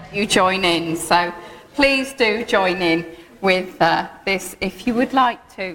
you join in. So please do join in with this if you would like to.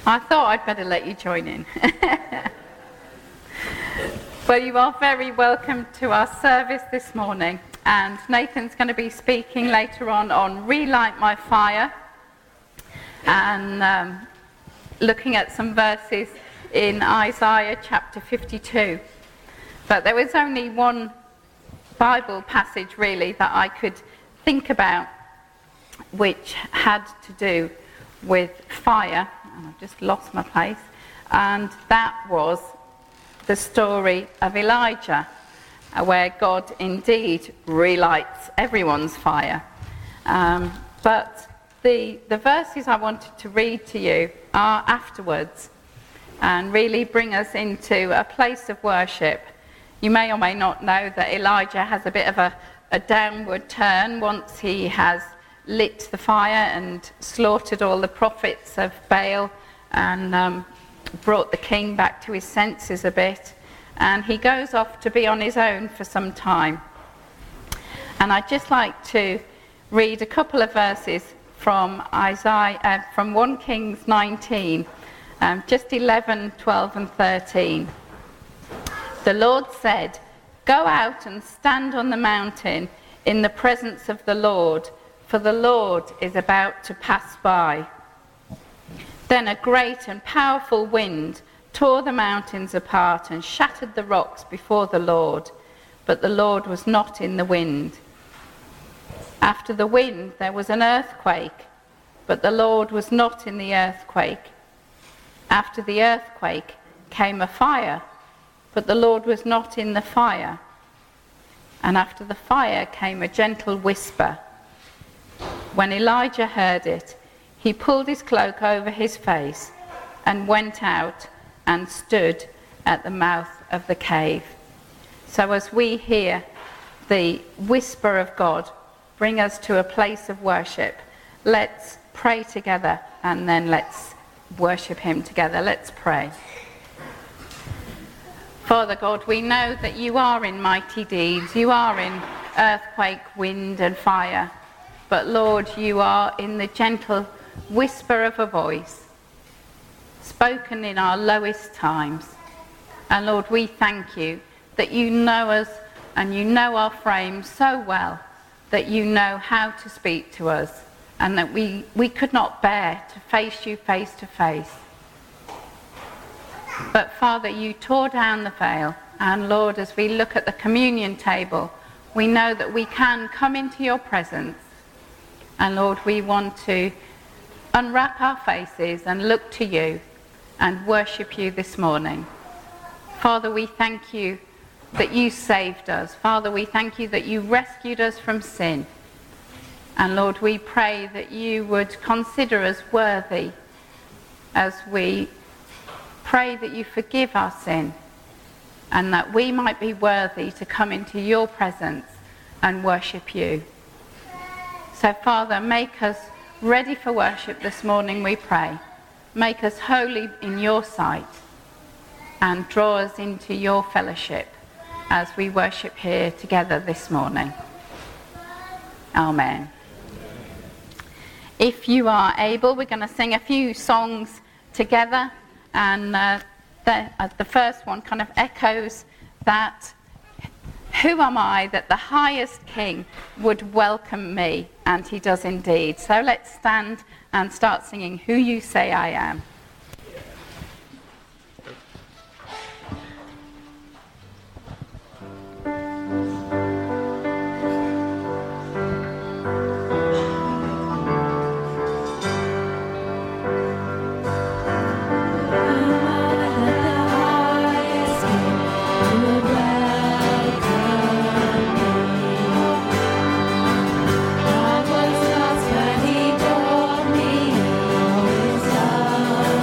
I thought I'd better let you join in. Well, you are very welcome to our service this morning, and Nathan's going to be speaking later on Relight My Fire, and looking at some verses in Isaiah chapter 52. But there was only one Bible passage really that I could think about which had to do with fire. I've just lost my place. And that was the story of Elijah, where God indeed relights everyone's fire. But the verses I wanted to read to you are afterwards and really bring us into a place of worship. You may or may not know that Elijah has a bit of a downward turn once he has lit the fire and slaughtered all the prophets of Baal and brought the king back to his senses a bit. And he goes off to be on his own for some time. And I'd just like to read a couple of verses from Isaiah, from 1 Kings 19, just 11, 12 and 13. The Lord said, "Go out and stand on the mountain in the presence of the Lord, for the Lord is about to pass by." Then a great and powerful wind tore the mountains apart and shattered the rocks before the Lord, but the Lord was not in the wind. After the wind there was an earthquake, but the Lord was not in the earthquake. After the earthquake came a fire, but the Lord was not in the fire. And after the fire came a gentle whisper. When Elijah heard it, he pulled his cloak over his face and went out and stood at the mouth of the cave. So as we hear the whisper of God bring us to a place of worship, let's pray together and then let's worship him together. Let's pray. Father God, we know that you are in mighty deeds. You are in earthquake, wind and fire. But Lord, you are in the gentle whisper of a voice, spoken in our lowest times. And Lord, we thank you that you know us and you know our frame so well that you know how to speak to us and that we could not bear to face you face to face. But Father, you tore down the veil, and Lord, as we look at the communion table, we know that we can come into your presence. And Lord, we want to unwrap our faces and look to you and worship you this morning. Father, we thank you that you saved us. Father, we thank you that you rescued us from sin. And Lord, we pray that you would consider us worthy as we pray that you forgive our sin and that we might be worthy to come into your presence and worship you. So Father, make us ready for worship this morning, we pray. Make us holy in your sight and draw us into your fellowship as we worship here together this morning. Amen. If you are able, we're going to sing a few songs together. And the first one kind of echoes that, who am I that the highest king would welcome me? And he does indeed. So let's stand and start singing Who You Say I Am. I was lost, but he brought me.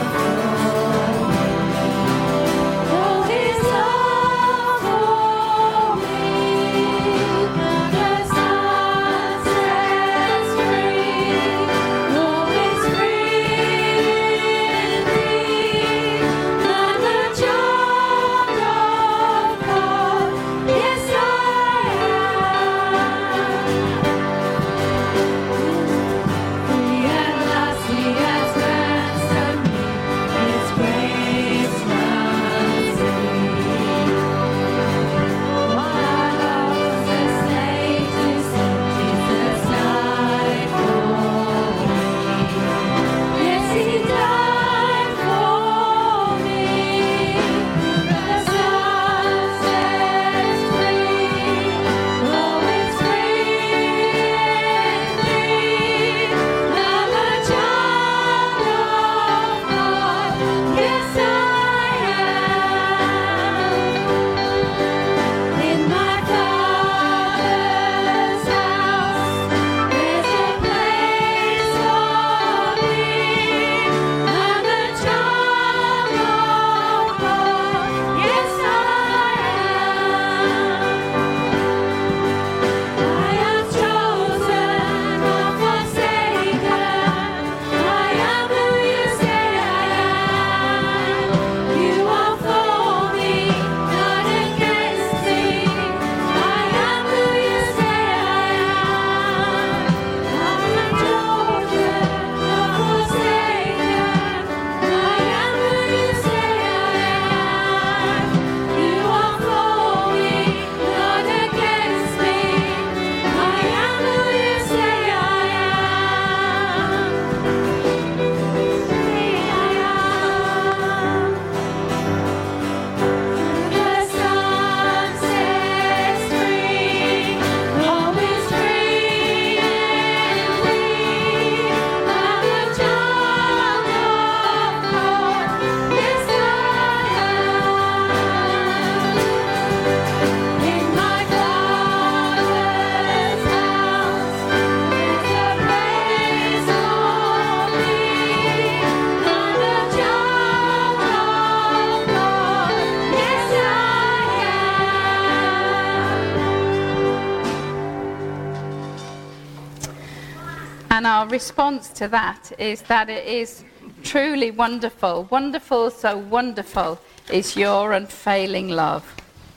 our response to that is that it is truly wonderful. Wonderful, so wonderful is your unfailing love.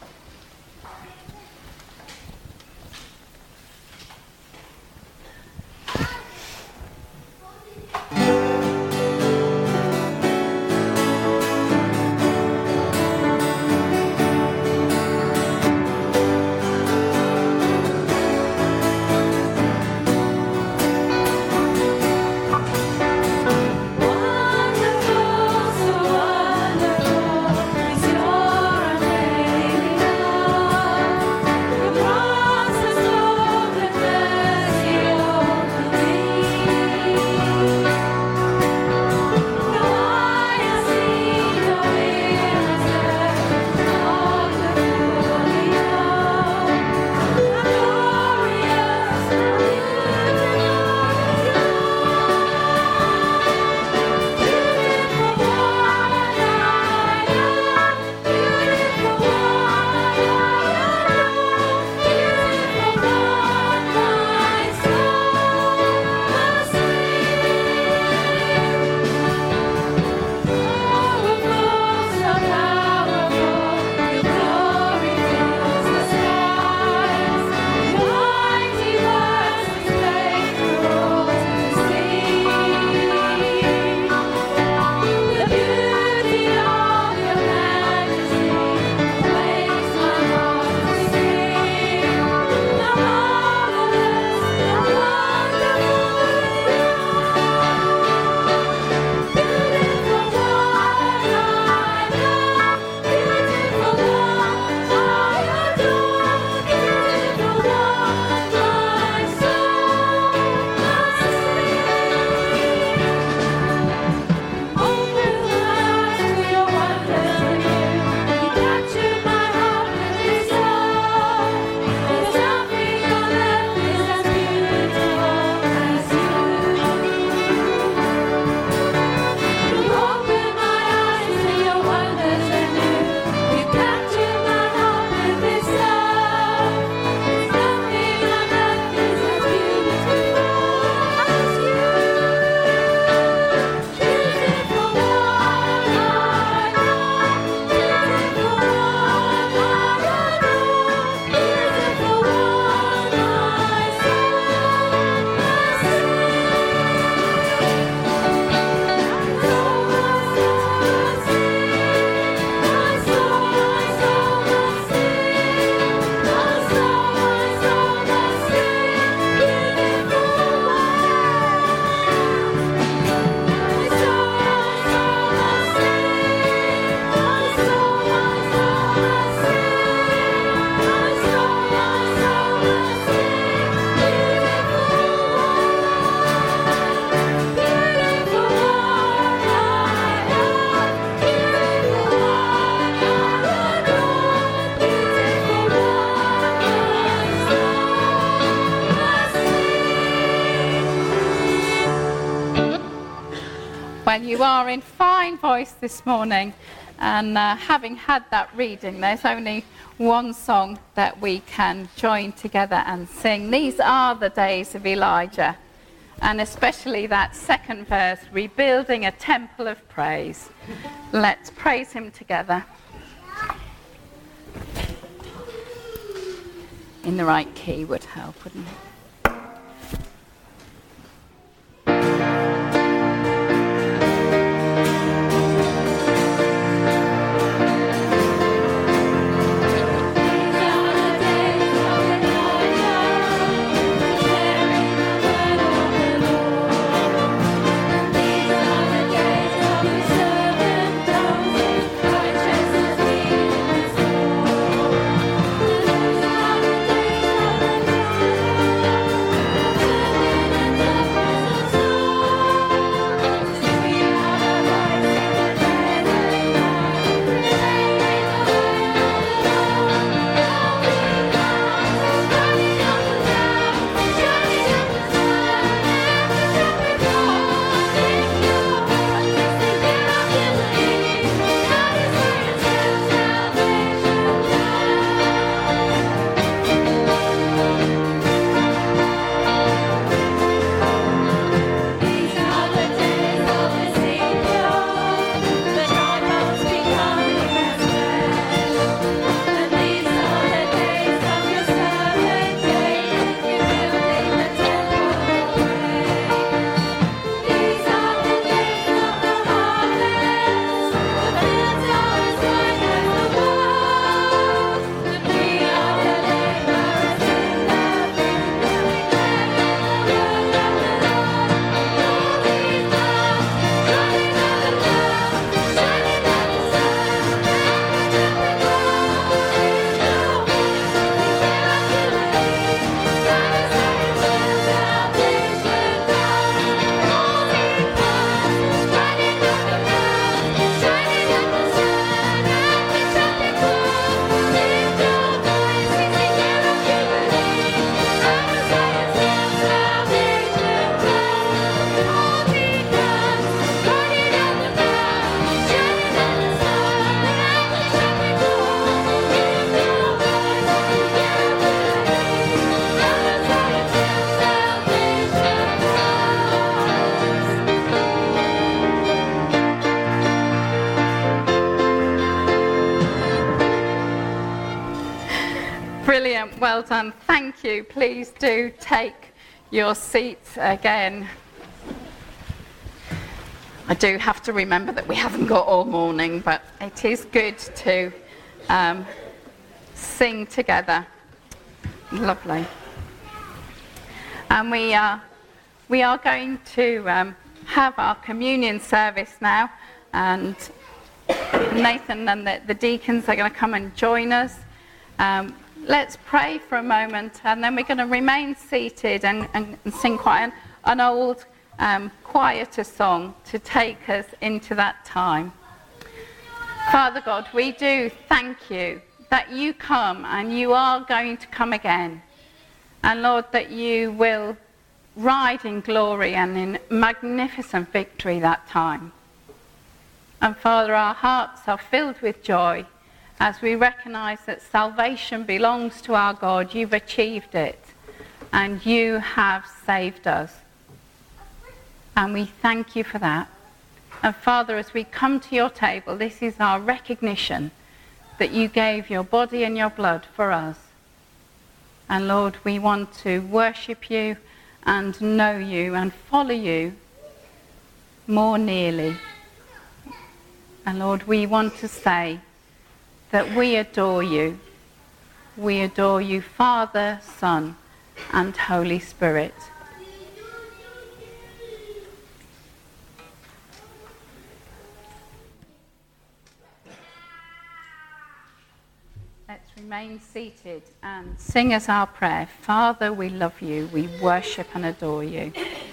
Well, you are in fine voice this morning, and having had that reading, there's only one song that we can join together and sing. These are the days of Elijah, and especially that second verse, rebuilding a temple of praise. Let's praise him together in the right key would help, wouldn't it? well done. Thank you. Please do take your seats again. I do have to remember that we haven't got all morning, but it is good to sing together. Lovely. And we are going to have our communion service now, and Nathan and the deacons are going to come and join us. Let's pray for a moment, and then we're going to remain seated and sing quite an old, quieter song to take us into that time. Father God, we do thank you that you come and you are going to come again. And Lord, that you will ride in glory and in magnificent victory that time. And Father, our hearts are filled with joy as we recognize that salvation belongs to our God. You've achieved it, and you have saved us. And we thank you for that. And Father, as we come to your table, this is our recognition that you gave your body and your blood for us. And Lord, we want to worship you and know you and follow you more nearly. And Lord, we want to say that we adore you. We adore you, Father, Son, and Holy Spirit. Let's remain seated and sing as our prayer. Father, we love you. We worship and adore you.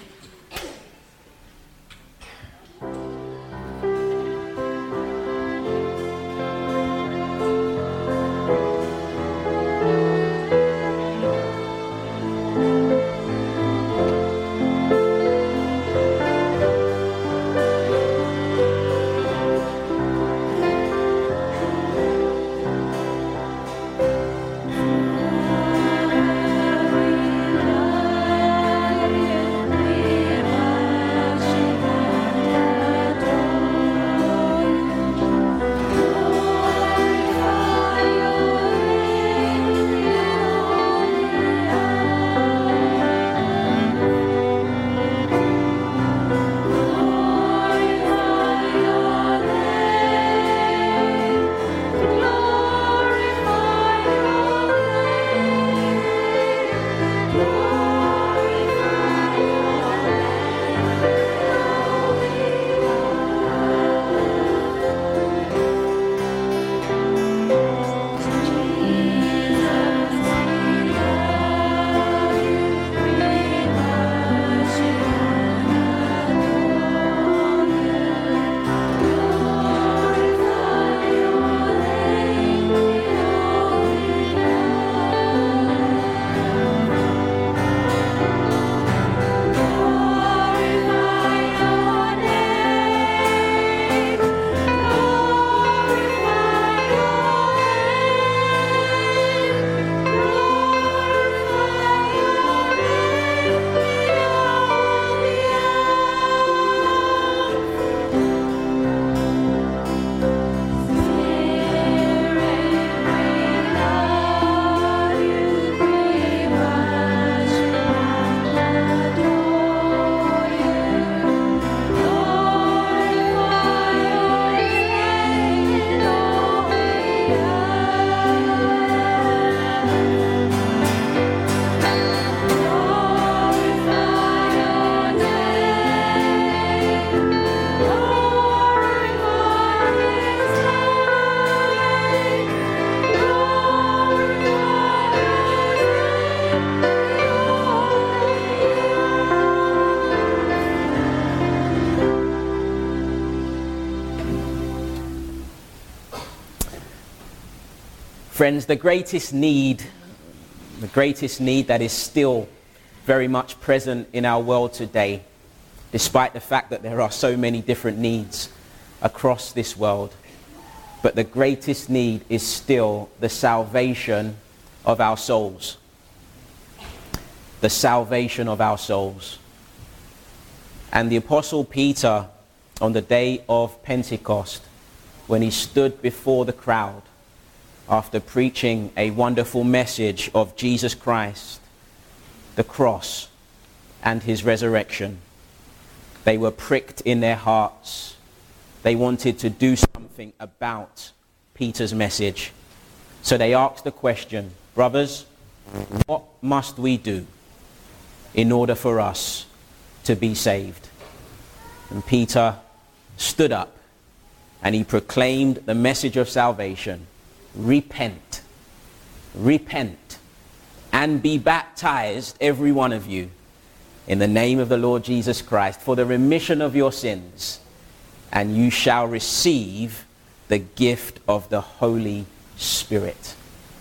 Friends, the greatest need that is still very much present in our world today, despite the fact that there are so many different needs across this world, but the greatest need is still the salvation of our souls. The salvation of our souls. And the Apostle Peter, on the day of Pentecost, when he stood before the crowd, after preaching a wonderful message of Jesus Christ, the cross, and his resurrection, they were pricked in their hearts. They wanted to do something about Peter's message. So they asked the question, brothers, what must we do in order for us to be saved? And Peter stood up and he proclaimed the message of salvation. Repent, repent, and be baptized, every one of you, in the name of the Lord Jesus Christ, for the remission of your sins, and you shall receive the gift of the Holy Spirit.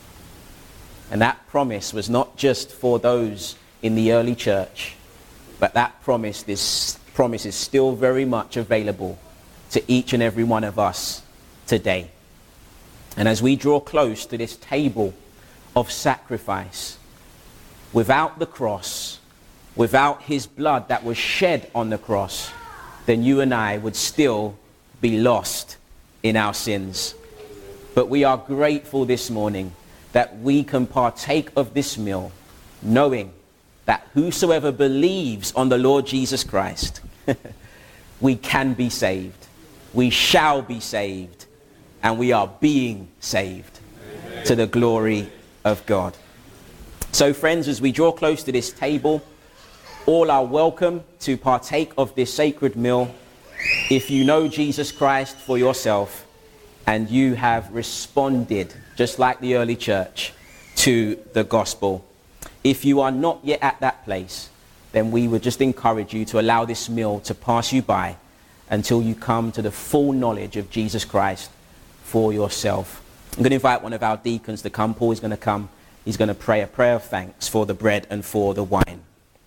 And that promise was not just for those in the early church, but that promise, this promise is still very much available to each and every one of us today. And as we draw close to this table of sacrifice, without the cross, without his blood that was shed on the cross, then you and I would still be lost in our sins. But we are grateful this morning that we can partake of this meal, knowing that whosoever believes on the Lord Jesus Christ, we can be saved, we shall be saved, and we are being saved. Amen. To the glory of God. So friends, as we draw close to this table, all are welcome to partake of this sacred meal if you know Jesus Christ for yourself and you have responded, just like the early church, to the gospel. If you are not yet at that place, then we would just encourage you to allow this meal to pass you by until you come to the full knowledge of Jesus Christ for yourself. I'm going to invite one of our deacons to come. Paul is going to come. He's going to pray a prayer of thanks for the bread and for the wine.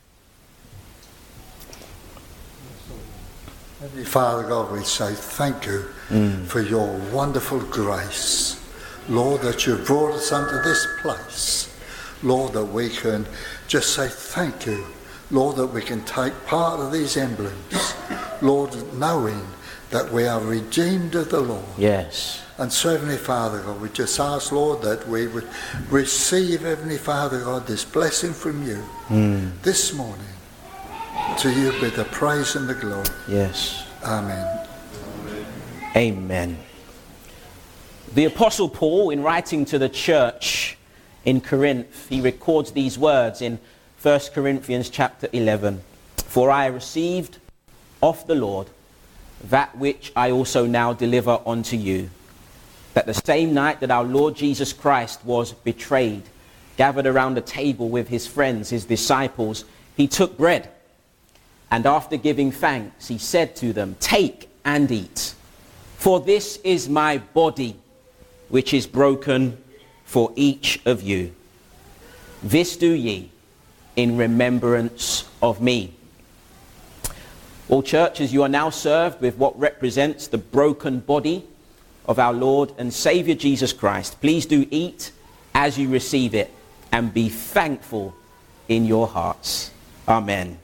Heavenly Father God, we say thank you for your wonderful grace. Lord, that you brought us unto this place. Lord, that we can just say thank you. Lord, that we can take part of these emblems. Lord, knowing that we are redeemed of the Lord. Yes. And so, Heavenly Father God, we just ask, Lord, that we would receive, Heavenly Father God, this blessing from you this morning. To you be the praise and the glory. Yes. Amen. Amen. The Apostle Paul, in writing to the church in Corinth, he records these words in 1 Corinthians chapter 11. For I received of the Lord that which I also now deliver unto you, that the same night that our Lord Jesus Christ was betrayed, gathered around the table with his friends, his disciples, he took bread, and after giving thanks, he said to them, take and eat, for this is my body, which is broken for each of you. This do ye in remembrance of me. All churches, you are now served with what represents the broken body of our Lord and Savior Jesus Christ. Please do eat as you receive it and be thankful in your hearts. Amen.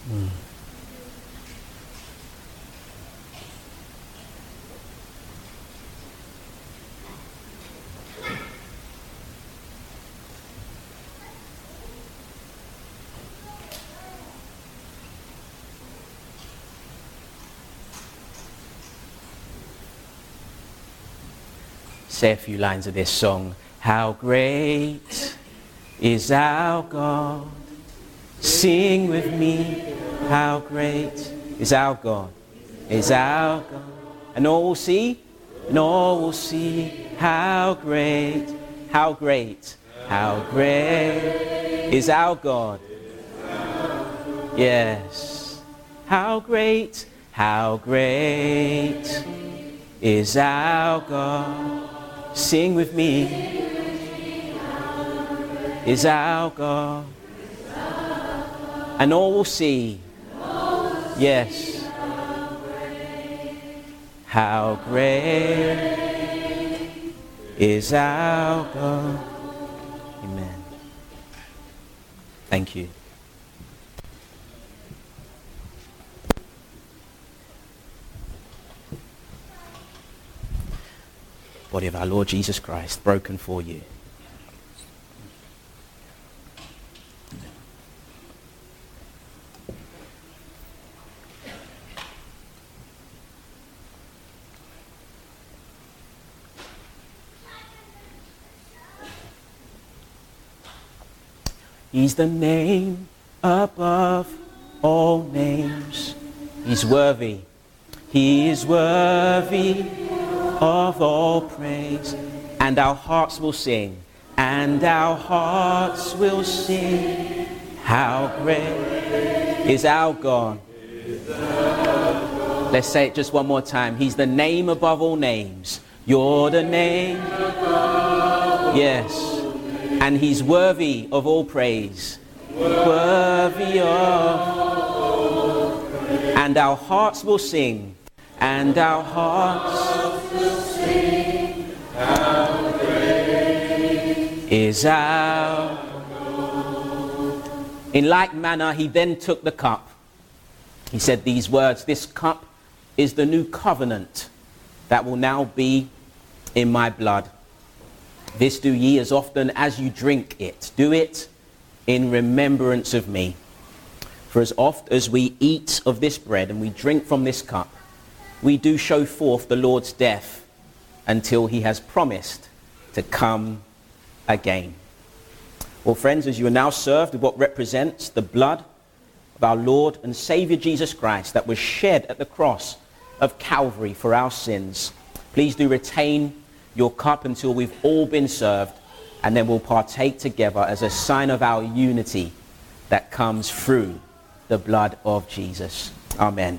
Say a few lines of this song. How great is our God? Sing with me. How great is our God? Is our God? And all will see. And all will see. How great. How great. How great is our God? Yes. How great. How great is our God? Sing with me. Is our God. And all will see. Yes. How great is our God. Amen. Thank you. Body of our Lord Jesus Christ, broken for you. He's the name above all names. He's worthy. He is worthy of all praise. And our hearts will sing. And our hearts will sing. How great is our God. Let's say it just one more time. He's the name above all names. You're the name. Yes. And he's worthy of all praise. Worthy of. And our hearts will sing. And our hearts will sing. How great is our God. In like manner, he then took the cup. He said these words, this cup is the new covenant that will now be in my blood. This do ye as often as you drink it. Do it in remembrance of me. For as oft as we eat of this bread and we drink from this cup, we do show forth the Lord's death until he has promised to come again. Well, friends, as you are now served with what represents the blood of our Lord and Saviour Jesus Christ that was shed at the cross of Calvary for our sins, please do retain your cup until we've all been served, and then we'll partake together as a sign of our unity that comes through the blood of Jesus. Amen.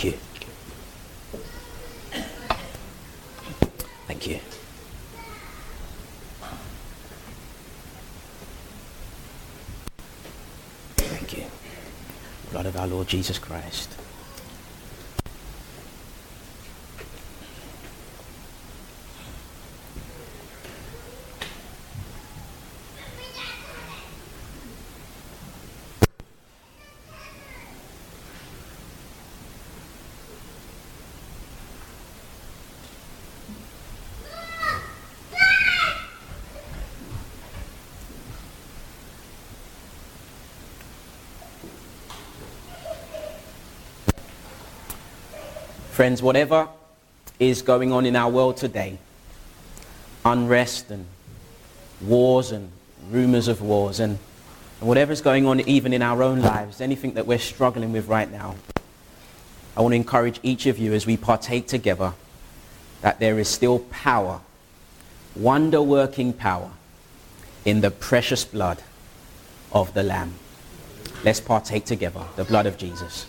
Thank you. Thank you. Thank you. Blood of our Lord Jesus Christ. Friends, whatever is going on in our world today, unrest and wars and rumors of wars and whatever is going on even in our own lives, anything that we're struggling with right now, I want to encourage each of you as we partake together that there is still power, wonder-working power in the precious blood of the Lamb. Let's partake together, the blood of Jesus.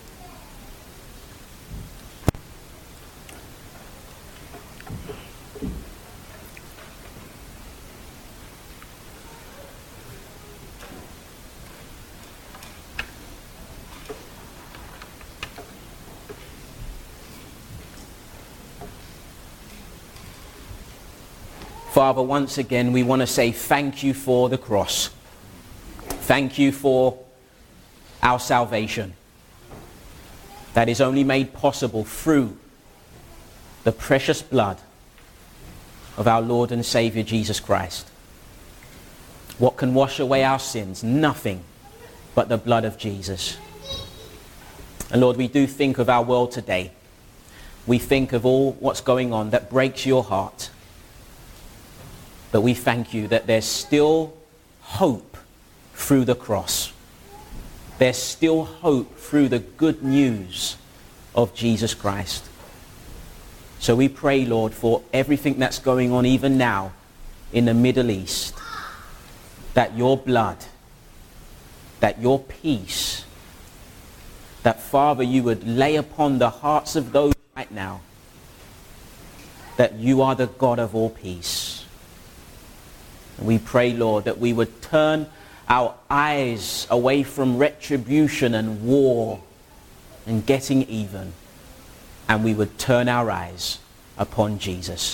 Father, once again, we want to say thank you for the cross. Thank you for our salvation that is only made possible through the precious blood of our Lord and Savior Jesus Christ. What can wash away our sins? Nothing but the blood of Jesus. And Lord, we do think of our world today. We think of all what's going on that breaks your heart. But we thank you that there's still hope through the cross. There's still hope through the good news of Jesus Christ. So we pray, Lord, for everything that's going on even now in the Middle East, that your blood, that your peace, that, Father, you would lay upon the hearts of those right now, that you are the God of all peace. We pray, Lord, that we would turn our eyes away from retribution and war and getting even, and we would turn our eyes upon Jesus.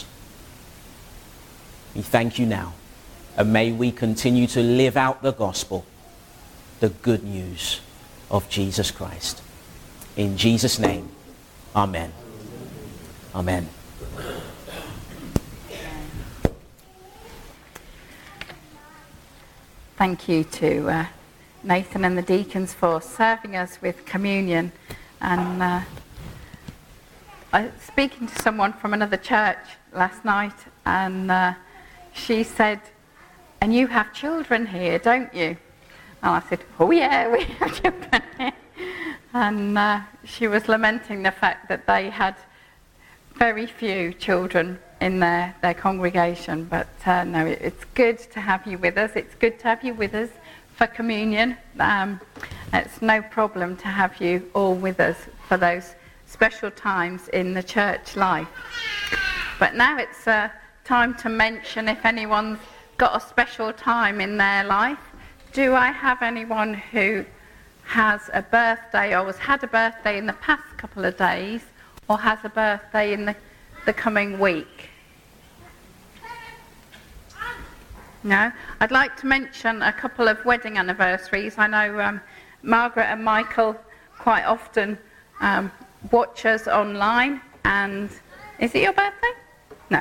We thank you now, and may we continue to live out the gospel, the good news of Jesus Christ. In Jesus' name, amen. Amen. Thank you to Nathan and the deacons for serving us with communion. And I was speaking to someone from another church last night, and she said, "And you have children here, don't you?" And I said, "Oh yeah, we have children here." And she was lamenting the fact that they had very few children in their congregation, but no, it's good to have you with us. It's good to have you with us for communion. It's no problem to have you all with us for those special times in the church life. But now it's time to mention if anyone's got a special time in their life. Do I have anyone who has a birthday or has had a birthday in the past couple of days or has a birthday in the coming week? No? I'd like to mention a couple of wedding anniversaries. I know Margaret and Michael quite often watch us online. And is it your birthday? No.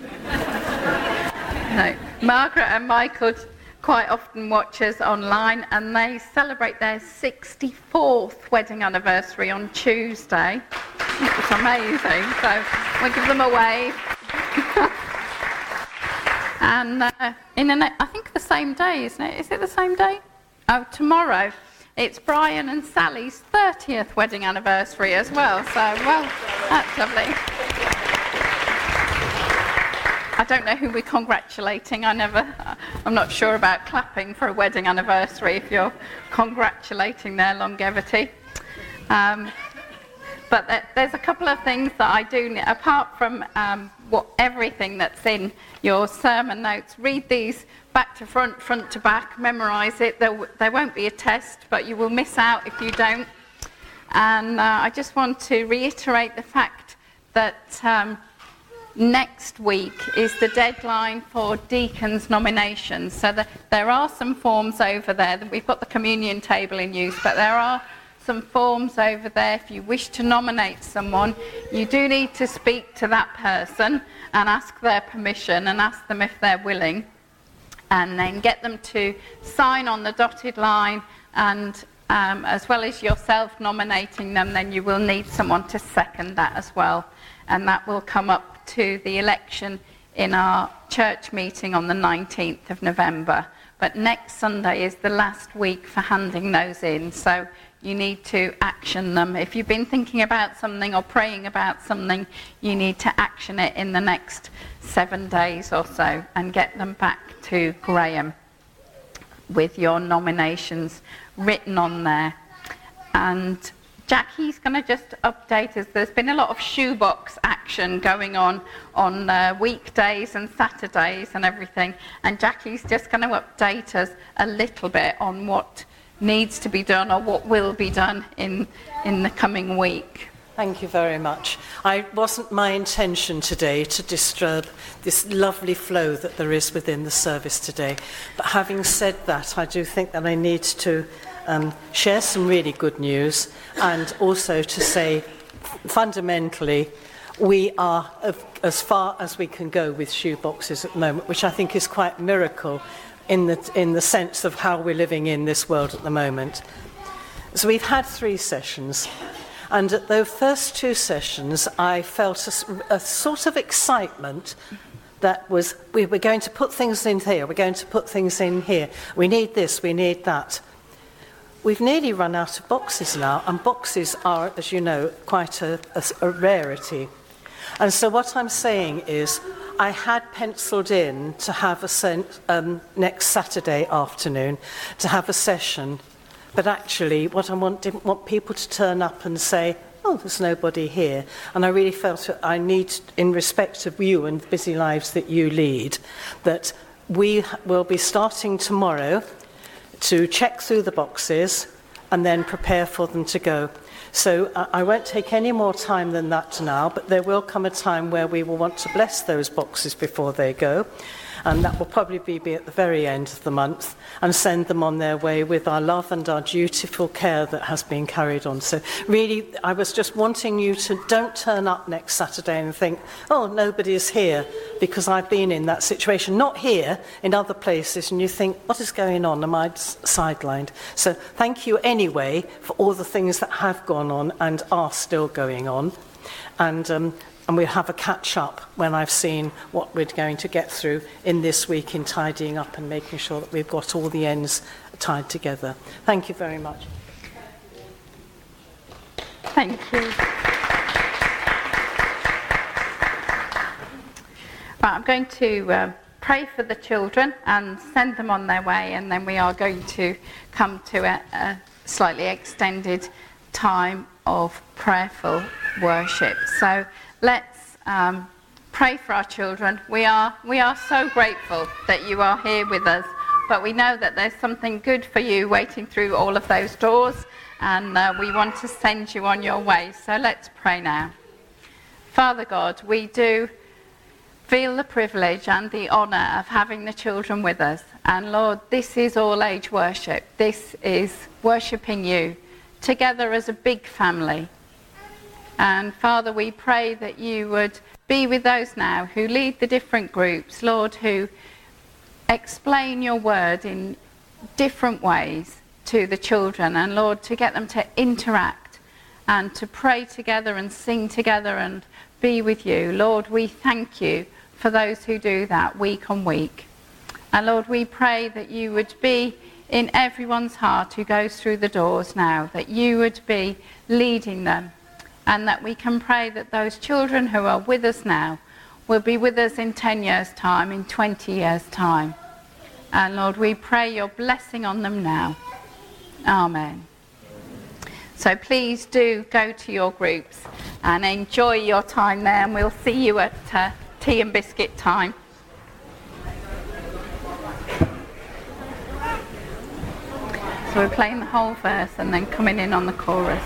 No. Margaret and Michael quite often watch us online, and they celebrate their 64th wedding anniversary on Tuesday. It's amazing. So we'll give them a wave. And I think the same day, isn't it? Is it the same day? Oh, tomorrow. It's Brian and Sally's 30th wedding anniversary as well. So, well, that's lovely. I don't know who we're congratulating. I'm not sure about clapping for a wedding anniversary if you're congratulating their longevity. But there's a couple of things that I do, apart from everything that's in your sermon notes. Read these back to front, front to back, memorise it. There won't be a test, but you will miss out if you don't. And I just want to reiterate the fact that next week is the deadline for deacons' nominations. So there are some forms over there. We've got the communion table in use, but there are some forms over there. If you wish to nominate someone, you do need to speak to that person and ask their permission and ask them if they're willing, and then get them to sign on the dotted line. And as well as yourself nominating them, then you will need someone to second that as well, and that will come up to the election in our church meeting on the 19th of November. But next Sunday is the last week for handing those in, so you need to action them. If you've been thinking about something or praying about something, you need to action it in the next 7 days or so and get them back to Graham with your nominations written on there. And Jackie's going to just update us. There's been a lot of shoebox action going on weekdays and Saturdays and everything, and Jackie's just going to update us a little bit on what needs to be done or what will be done in the coming week. Thank you very much. It wasn't my intention today to disturb this lovely flow that there is within the service today. But having said that, I do think that I need to share some really good news, and also to say fundamentally we are as far as we can go with shoeboxes at the moment, which I think is quite a miracle in the sense of how we're living in this world at the moment. So we've had 3 sessions, and at those first 2 sessions I felt a sort of excitement that was, we were going to put things in here, we're going to put things in here, we need this, we need that. We've nearly run out of boxes now, and boxes are, as you know, quite a rarity. And so what I'm saying is, I had penciled in to have next Saturday afternoon to have a session, but actually what I didn't want people to turn up and say, oh, there's nobody here. And I really felt I need, in respect of you and the busy lives that you lead, that we will be starting tomorrow to check through the boxes and then prepare for them to go. So I won't take any more time than that now, but there will come a time where we will want to bless those boxes before they go, and that will probably be at the very end of the month, and send them on their way with our love and our dutiful care that has been carried on. So really, I was just wanting you to don't turn up next Saturday and think, oh, nobody's here, because I've been in that situation, not here, in other places, and you think, what is going on? Am I sidelined? So thank you anyway for all the things that have gone on and are still going on. And we'll have a catch-up when I've seen what we're going to get through in this week in tidying up and making sure that we've got all the ends tied together. Thank you very much. Thank you. Right, I'm going to pray for the children and send them on their way, and then we are going to come to a slightly extended time of prayerful worship. So let's pray for our children. We are so grateful that you are here with us, but we know that there's something good for you waiting through all of those doors, and we want to send you on your way. So let's pray now. Father God, we do feel the privilege and the honour of having the children with us. And Lord, this is all age worship. This is worshipping you together as a big family. And Father, we pray that you would be with those now who lead the different groups, Lord, who explain your word in different ways to the children, and Lord, to get them to interact and to pray together and sing together and be with you. Lord, we thank you for those who do that week on week. And Lord, we pray that you would be in everyone's heart who goes through the doors now, that you would be leading them, and that we can pray that those children who are with us now will be with us in 10 years' time, in 20 years' time. And Lord, we pray your blessing on them now. Amen. So please do go to your groups and enjoy your time there, and we'll see you at tea and biscuit time. So we're playing the whole verse and then coming in on the chorus.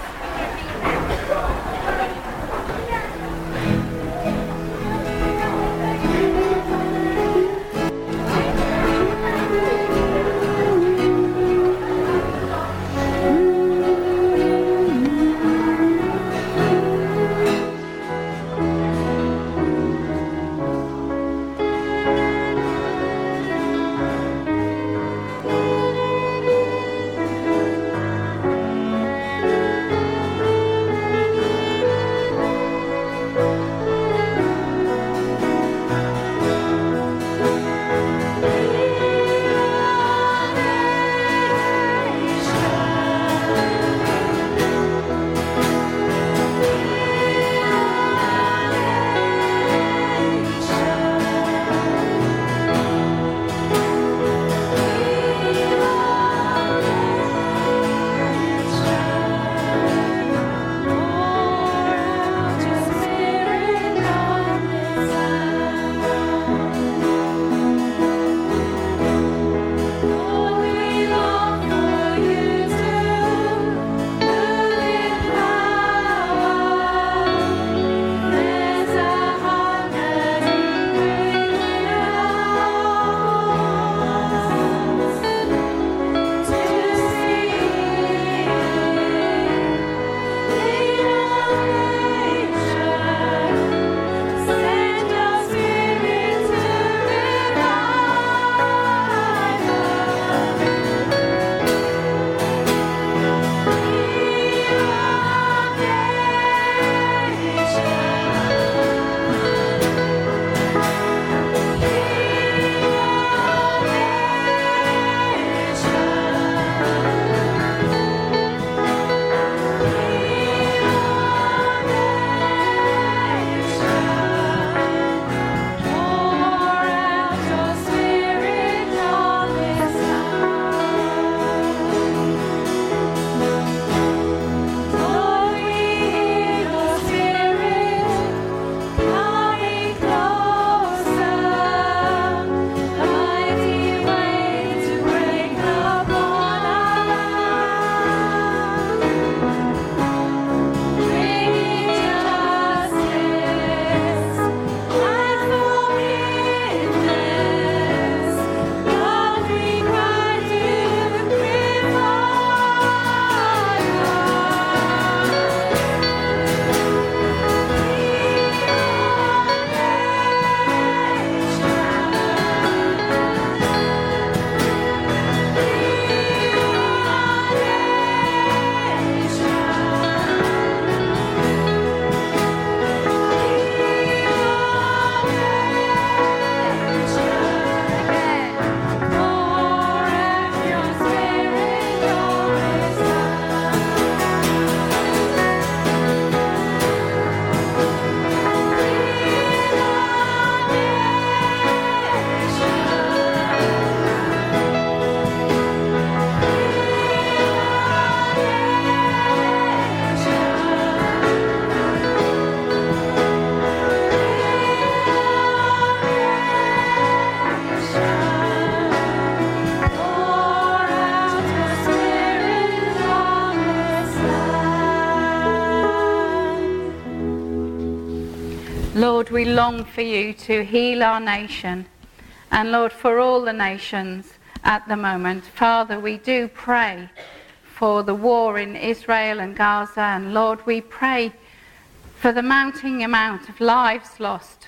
Lord, we long for you to heal our nation. And Lord, for all the nations at the moment, Father, we do pray for the war in Israel and Gaza. And Lord, we pray for the mounting amount of lives lost.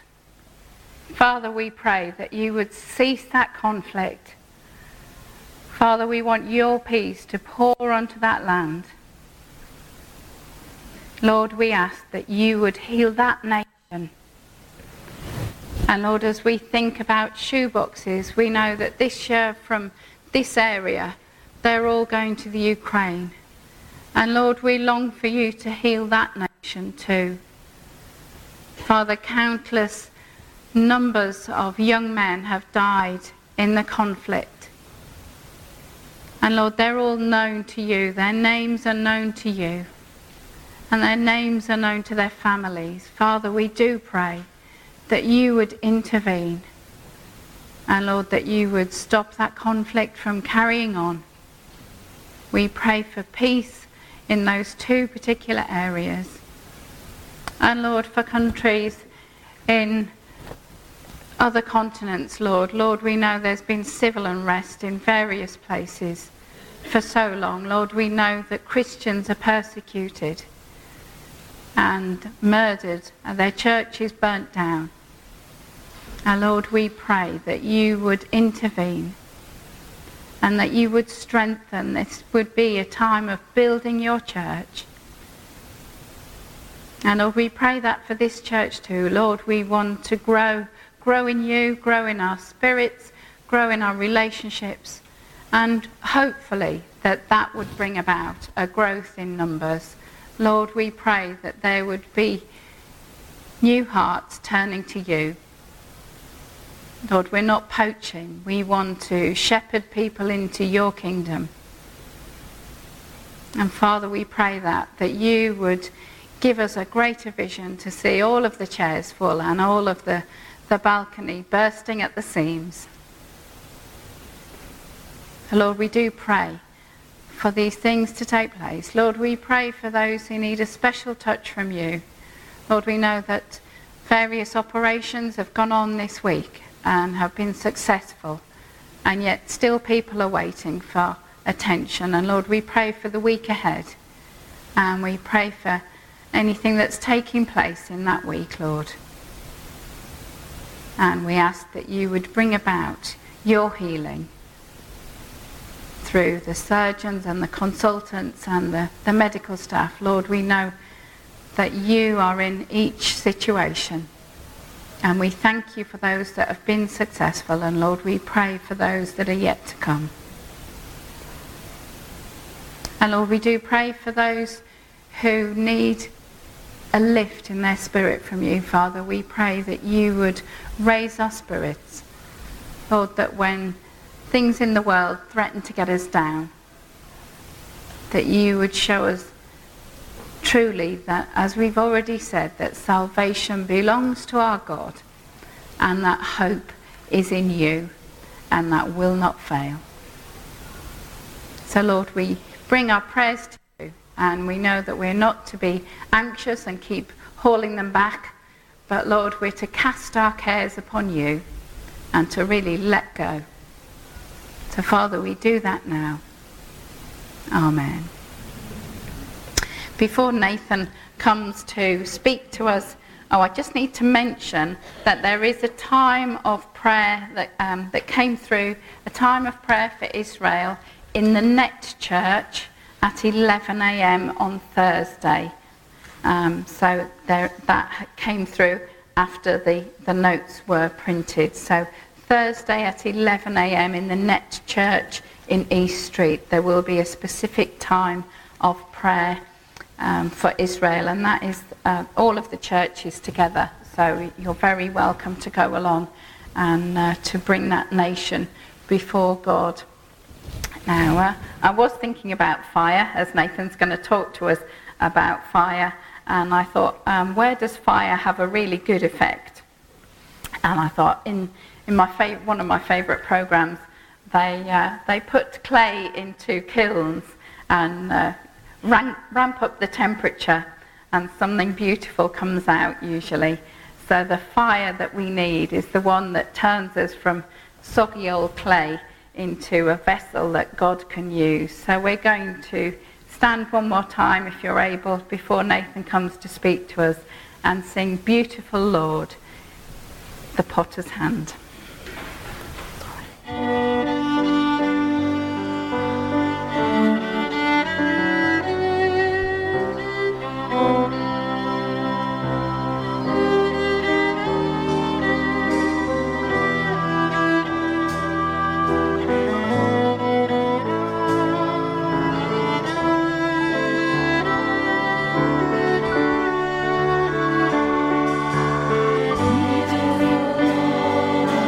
Father, we pray that you would cease that conflict. Father, we want your peace to pour onto that land. Lord, we ask that you would heal that nation. And Lord, as we think about shoeboxes, we know that this year from this area, they're all going to the Ukraine. And Lord, we long for you to heal that nation too. Father, countless numbers of young men have died in the conflict. And Lord, they're all known to you. Their names are known to you. and their names are known to their families. Father, we do pray that you would intervene, and Lord, that you would stop that conflict from carrying on. We pray for peace in those two particular areas. And Lord, for countries in other continents, Lord, we know there's been civil unrest in various places for so long. Lord, we know that Christians are persecuted and murdered, and their churches burnt down. And Lord, we pray that you would intervene and that you would strengthen. This would be a time of building your church. And Lord, we pray that for this church too. Lord, we want to grow in you, grow in our spirits, grow in our relationships, and hopefully that would bring about a growth in numbers. Lord, we pray that there would be new hearts turning to you. Lord, we're not poaching. We want to shepherd people into your kingdom. And Father, we pray that you would give us a greater vision to see all of the chairs full and all of the balcony bursting at the seams. Lord, we do pray for these things to take place. Lord, we pray for those who need a special touch from you. Lord, we know that various operations have gone on this week and have been successful, and yet still people are waiting for attention. And Lord, we pray for the week ahead, and we pray for anything that's taking place in that week, Lord. And we ask that you would bring about your healing through the surgeons and the consultants and the medical staff. Lord, we know that you are in each situation. And we thank you for those that have been successful. And Lord, we pray for those that are yet to come. And Lord, we do pray for those who need a lift in their spirit from you, Father. We pray that you would raise our spirits. Lord, that when things in the world threaten to get us down, that you would show us truly that, as we've already said, that salvation belongs to our God, and that hope is in you, and that will not fail. So Lord, we bring our prayers to you, and we know that we're not to be anxious and keep hauling them back, but Lord, we're to cast our cares upon you and to really let go. So Father, we do that now. Amen. Before Nathan comes to speak to us, I just need to mention that there is a time of prayer that came through, a time of prayer for Israel in the Net Church at 11 a.m. on Thursday. So that came through after the notes were printed. So Thursday at 11 a.m. in the Net Church in East Street, there will be a specific time of prayer for Israel, and that is all of the churches together. So you're very welcome to go along and to bring that nation before God. Now, I was thinking about fire, as Nathan's going to talk to us about fire, and I thought, where does fire have a really good effect? And I thought, in one of my favourite programmes, they put clay into kilns and ramp up the temperature, and something beautiful comes out usually. So the fire that we need is the one that turns us from soggy old clay into a vessel that God can use. So we're going to stand one more time, if you're able, before Nathan comes to speak to us, and sing Beautiful Lord, the Potter's Hand. Beautiful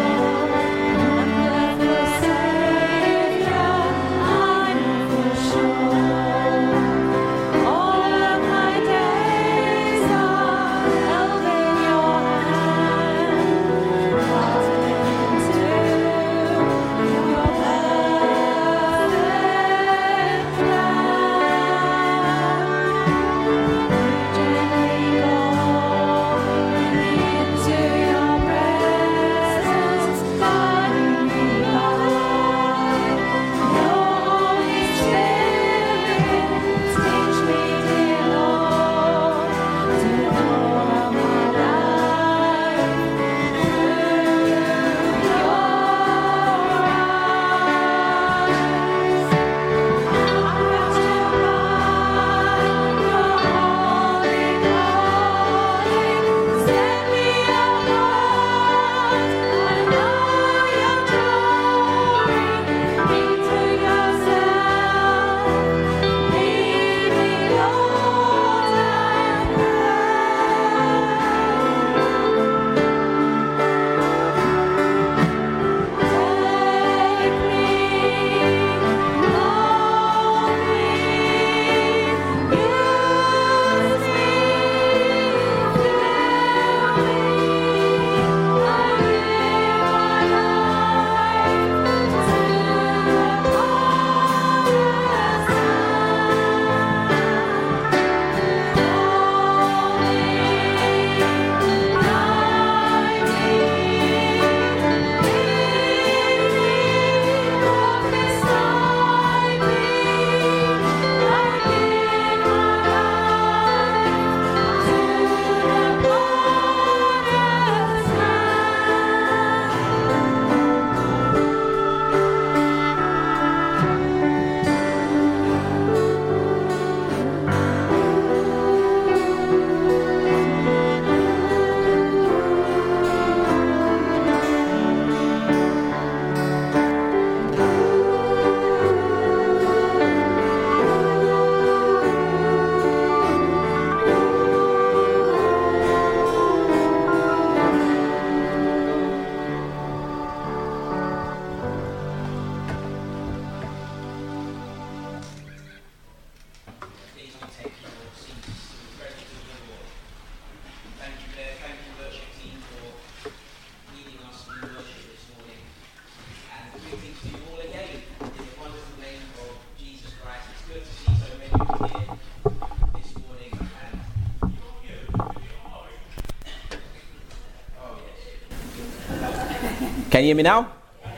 Can you hear me now?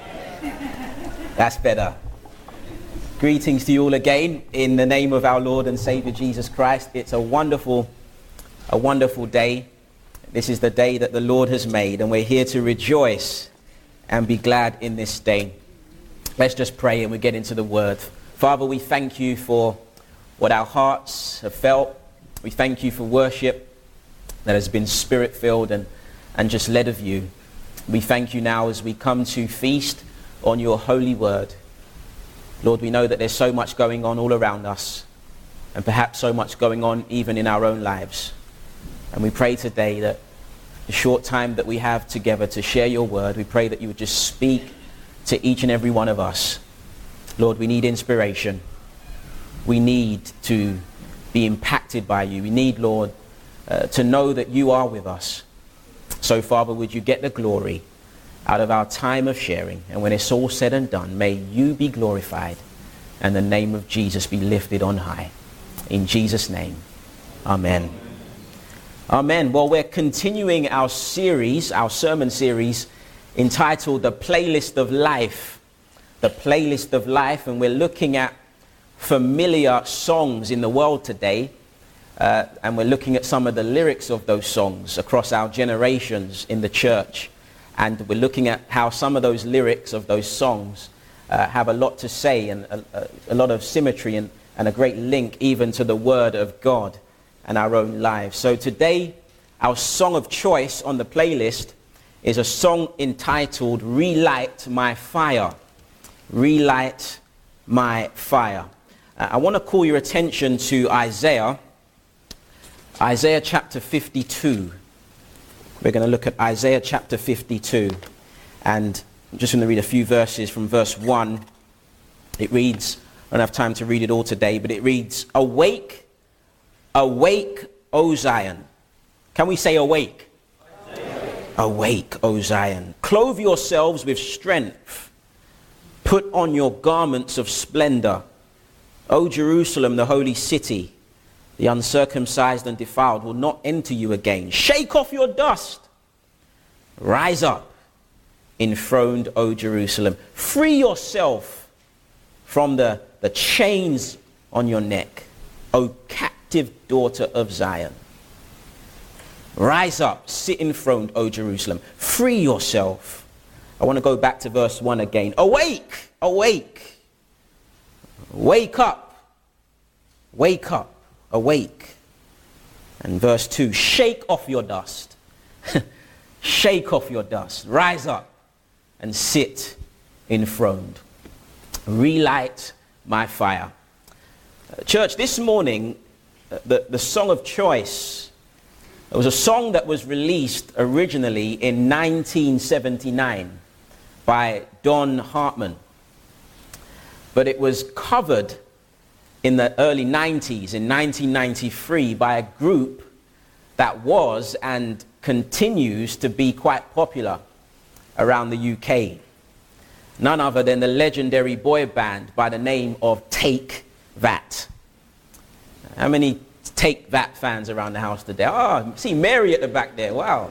That's better. Greetings to you all again in the name of our Lord and Savior Jesus Christ. It's a wonderful day. This is the day that the Lord has made, and we're here to rejoice and be glad in this day. Let's just pray and we get into the word. Father, we thank you for what our hearts have felt. We thank you for worship that has been spirit-filled and just led of you. We thank you now as we come to feast on your holy word. Lord, we know that there's so much going on all around us, and perhaps so much going on even in our own lives. And we pray today that the short time that we have together to share your word, we pray that you would just speak to each and every one of us. Lord, we need inspiration. We need to be impacted by you. We need, Lord, to know that you are with us. So, Father, would you get the glory out of our time of sharing, and when it's all said and done, may you be glorified and the name of Jesus be lifted on high. In Jesus' name, amen. Amen. Well, we're continuing our series, our sermon series, entitled The Playlist of Life. The Playlist of Life, and we're looking at familiar songs in the world today, and we're looking at some of the lyrics of those songs across our generations in the church. And we're looking at how some of those lyrics of those songs have a lot to say, and a lot of symmetry and a great link even to the Word of God and our own lives. So today, our song of choice on the playlist is a song entitled Relight My Fire. Relight My Fire. I want to call your attention to Isaiah chapter 52. We're going to look at Isaiah chapter 52, and I'm just going to read a few verses from verse 1. It reads, I don't have time to read it all today, but it reads, Awake, awake, O Zion. Can we say awake? Awake, O Zion. Clothe yourselves with strength. Put on your garments of splendor. O Jerusalem, the holy city. The uncircumcised and defiled will not enter you again. Shake off your dust. Rise up, enthroned, O Jerusalem. Free yourself from the chains on your neck, O captive daughter of Zion. Rise up, sit enthroned, O Jerusalem. Free yourself. I want to go back to verse 1 again. Awake, awake. Wake up. Wake up. Awake. And verse 2, shake off your dust. Shake off your dust. Rise up and sit enthroned. Relight my fire. Church, this morning, the song of choice, it was a song that was released originally in 1979 by Don Hartman. But it was covered in the early 90s, in 1993, by a group that was and continues to be quite popular around the UK. None other than the legendary boy band by the name of Take That. How many Take That fans around the house today? Oh, see Mary at the back there. Wow.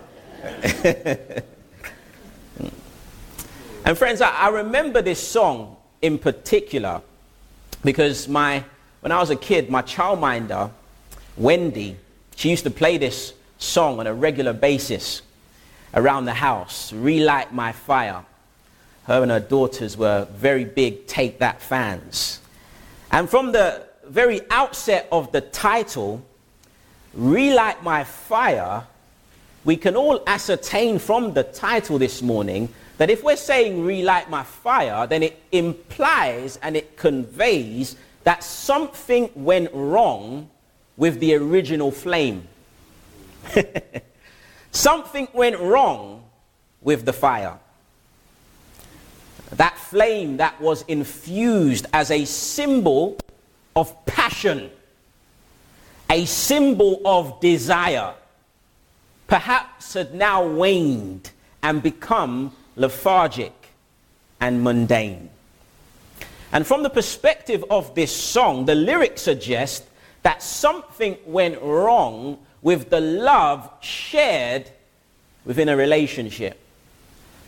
And friends, I remember this song in particular because when I was a kid, my childminder, Wendy, she used to play this song on a regular basis around the house, Relight My Fire. Her and her daughters were very big Take That fans. And from the very outset of the title, Relight My Fire, we can all ascertain from the title this morning that if we're saying relight my fire, then it implies and it conveys that something went wrong with the original flame. Something went wrong with the fire. That flame that was infused as a symbol of passion, a symbol of desire, perhaps had now waned and become lethargic and mundane. And from the perspective of this song, the lyrics suggest that something went wrong with the love shared within a relationship.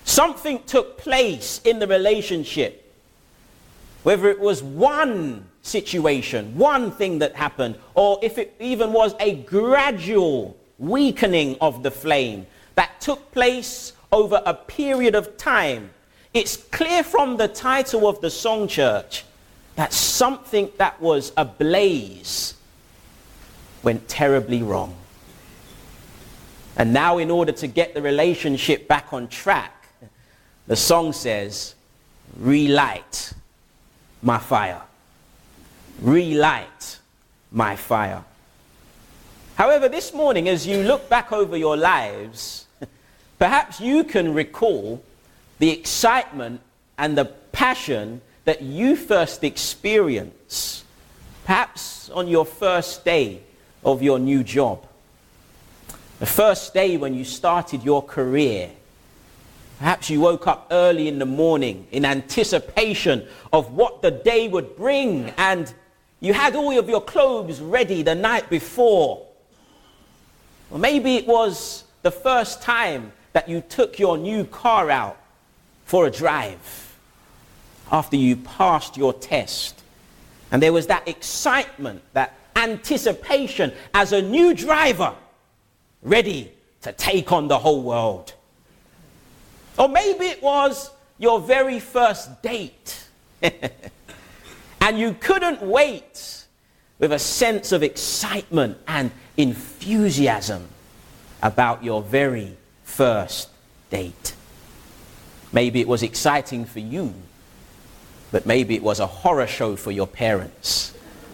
Something took place in the relationship, whether it was one situation, one thing that happened, or if it even was a gradual weakening of the flame that took place over a period of time. It's clear from the title of the song, church, that something that was ablaze went terribly wrong. And now, in order to get the relationship back on track, the song says, relight my fire. Relight my fire. However, this morning, as you look back over your lives, perhaps you can recall the excitement and the passion that you first experienced, perhaps on your first day of your new job. The first day when you started your career. Perhaps you woke up early in the morning in anticipation of what the day would bring, and you had all of your clothes ready the night before. Or maybe it was the first time that you took your new car out for a drive after you passed your test. And there was that excitement, that anticipation as a new driver, ready to take on the whole world. Or maybe it was your very first date. And you couldn't wait with a sense of excitement and enthusiasm about your very first date. Maybe it was exciting for you, but maybe it was a horror show for your parents.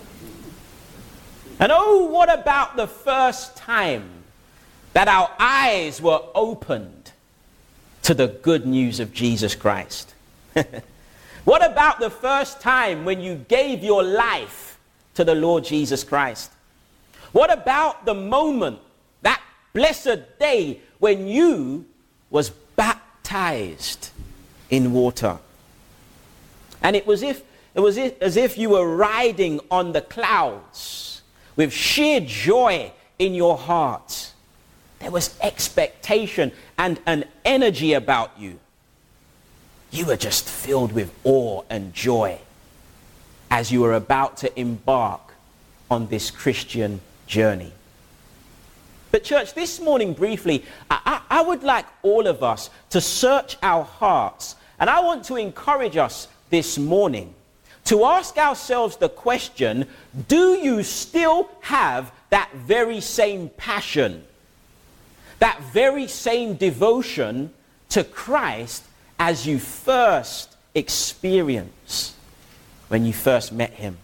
And oh, what about the first time that our eyes were opened to the good news of Jesus Christ? What about the first time when you gave your life to the Lord Jesus Christ? What about the moment, that blessed day, when you was baptized in water? And it was as if you were riding on the clouds with sheer joy in your heart. There was expectation and an energy about you. You were just filled with awe and joy as you were about to embark on this Christian journey. But church, this morning briefly, I would like all of us to search our hearts. And I want to encourage us this morning to ask ourselves the question, do you still have that very same passion, that very same devotion to Christ as you first experienced when you first met him?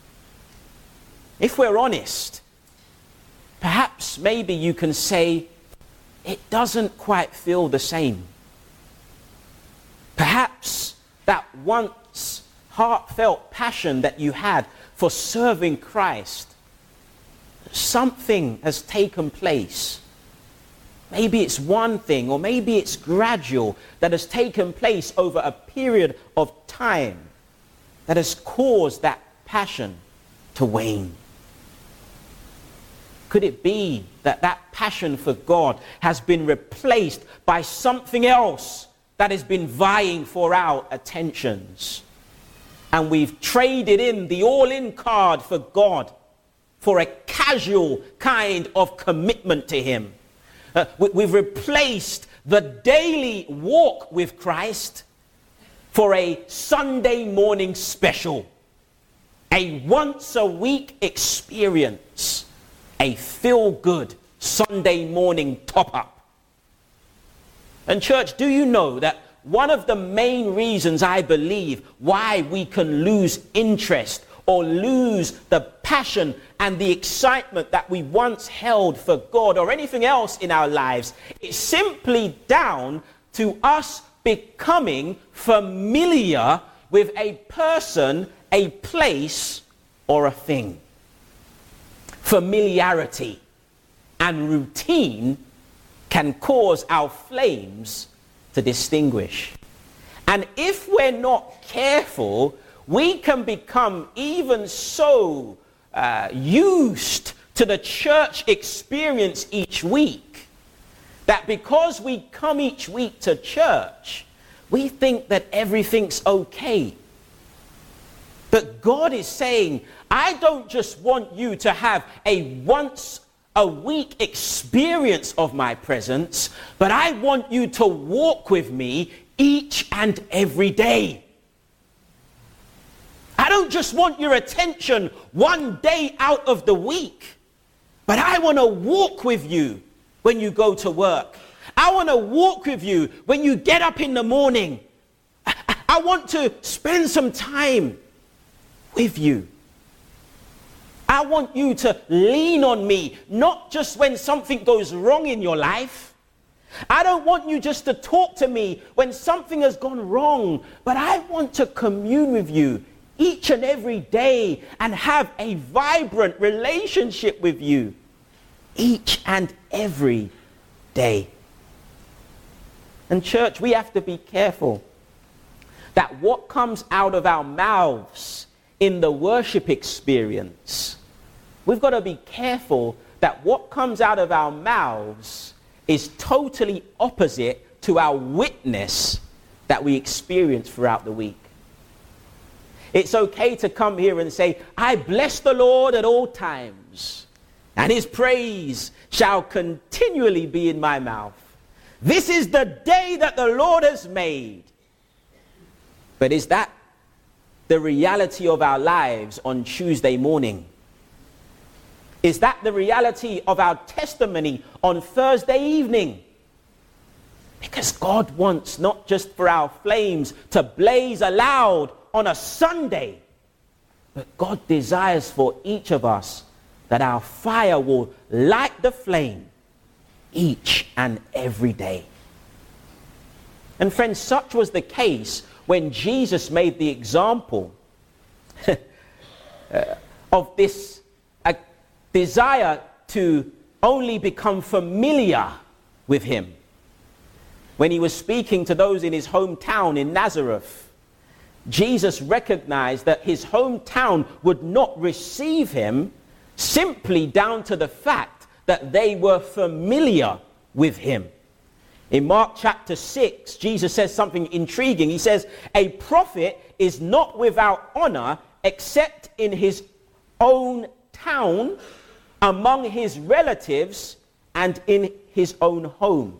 If we're honest, perhaps maybe you can say, it doesn't quite feel the same. Perhaps that once heartfelt passion that you had for serving Christ, something has taken place. Maybe it's one thing, or maybe it's gradual, that has taken place over a period of time that has caused that passion to wane. Could it be that that passion for God has been replaced by something else that has been vying for our attentions? And we've traded in the all-in card for God for a casual kind of commitment to him. We've replaced the daily walk with Christ for a Sunday morning special, a once-a-week experience, a feel-good Sunday morning top-up. And church, do you know that one of the main reasons I believe why we can lose interest or lose the passion and the excitement that we once held for God or anything else in our lives, it's simply down to us becoming familiar with a person, a place, or a thing. Familiarity and routine can cause our flames to distinguish. And if we're not careful, we can become even so used to the church experience each week that because we come each week to church, we think that everything's okay. But God is saying, I don't just want you to have a once a week experience of my presence, but I want you to walk with me each and every day. I don't just want your attention one day out of the week, but I want to walk with you when you go to work. I want to walk with you when you get up in the morning. I want to spend some time with you. I want you to lean on me, not just when something goes wrong in your life. I don't want you just to talk to me when something has gone wrong, but I want to commune with you each and every day and have a vibrant relationship with you each and every day. And church, we have to be careful that what comes out of our mouths in the worship experience, we've got to be careful that what comes out of our mouths is totally opposite to our witness that we experience throughout the week. It's okay to come here and say, I bless the Lord at all times, and his praise shall continually be in my mouth. This is the day that the Lord has made. But is that the reality of our lives on Tuesday morning? Is that the reality of our testimony on Thursday evening? Because God wants not just for our flames to blaze aloud on a Sunday, but God desires for each of us that our fire will light the flame each and every day. And friends, such was the case when Jesus made the example of this desire to only become familiar with him. When he was speaking to those in his hometown in Nazareth, Jesus recognized that his hometown would not receive him simply down to the fact that they were familiar with him. In Mark chapter 6, Jesus says something intriguing. He says, a prophet is not without honor except in his own town, among his relatives, and in his own home.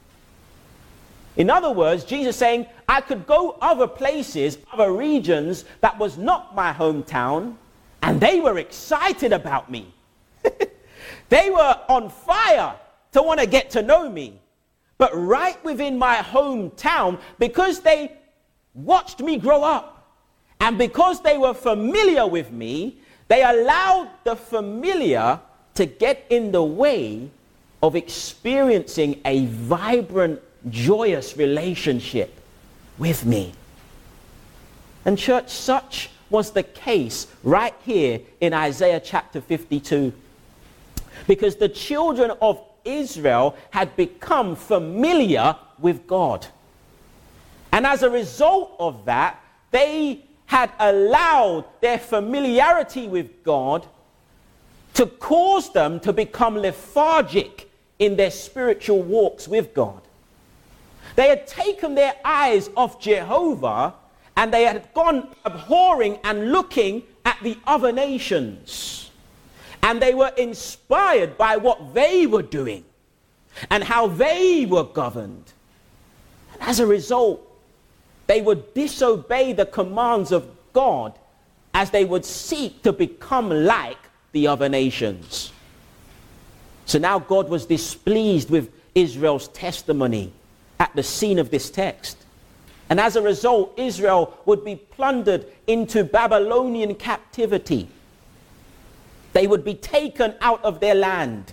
In other words, Jesus saying, I could go other places, other regions that was not my hometown, and they were excited about me. They were on fire to want to get to know me. But right within my hometown, because they watched me grow up, and because they were familiar with me, they allowed the familiar to get in the way of experiencing a vibrant, joyous relationship with me. And church, such was the case right here in Isaiah chapter 52. Because the children of Israel had become familiar with God. And as a result of that, they had allowed their familiarity with God to cause them to become lethargic in their spiritual walks with God. They had taken their eyes off Jehovah, and they had gone abhorring and looking at the other nations. And they were inspired by what they were doing and how they were governed. And as a result, they would disobey the commands of God as they would seek to become like the other nations. So now God was displeased with Israel's testimony at the scene of this text. And as a result, Israel would be plundered into Babylonian captivity. They would be taken out of their land.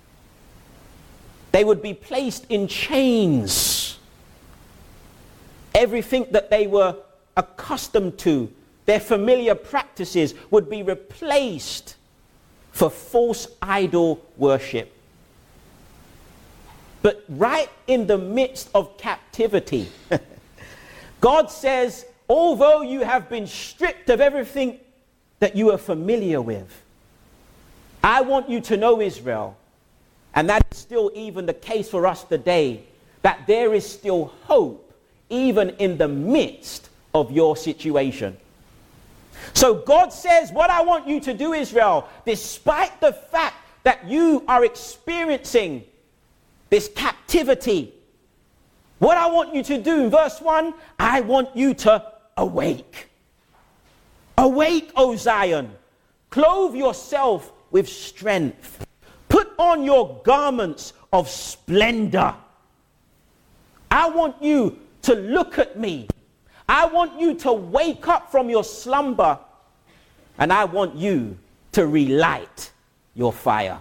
They would be placed in chains. Everything that they were accustomed to, their familiar practices, would be replaced for false idol worship. But right in the midst of captivity, God says, although you have been stripped of everything that you are familiar with, I want you to know, Israel, And that is still even the case for us today, that there is still hope even in the midst of your situation. So God says, what I want you to do, Israel, despite the fact that you are experiencing this captivity, what I want you to do in verse 1, I want you to awake. Awake, O Zion. Clothe yourself with strength. Put on your garments of splendor. I want you to look at me. I want you to wake up from your slumber, and I want you to relight your fire.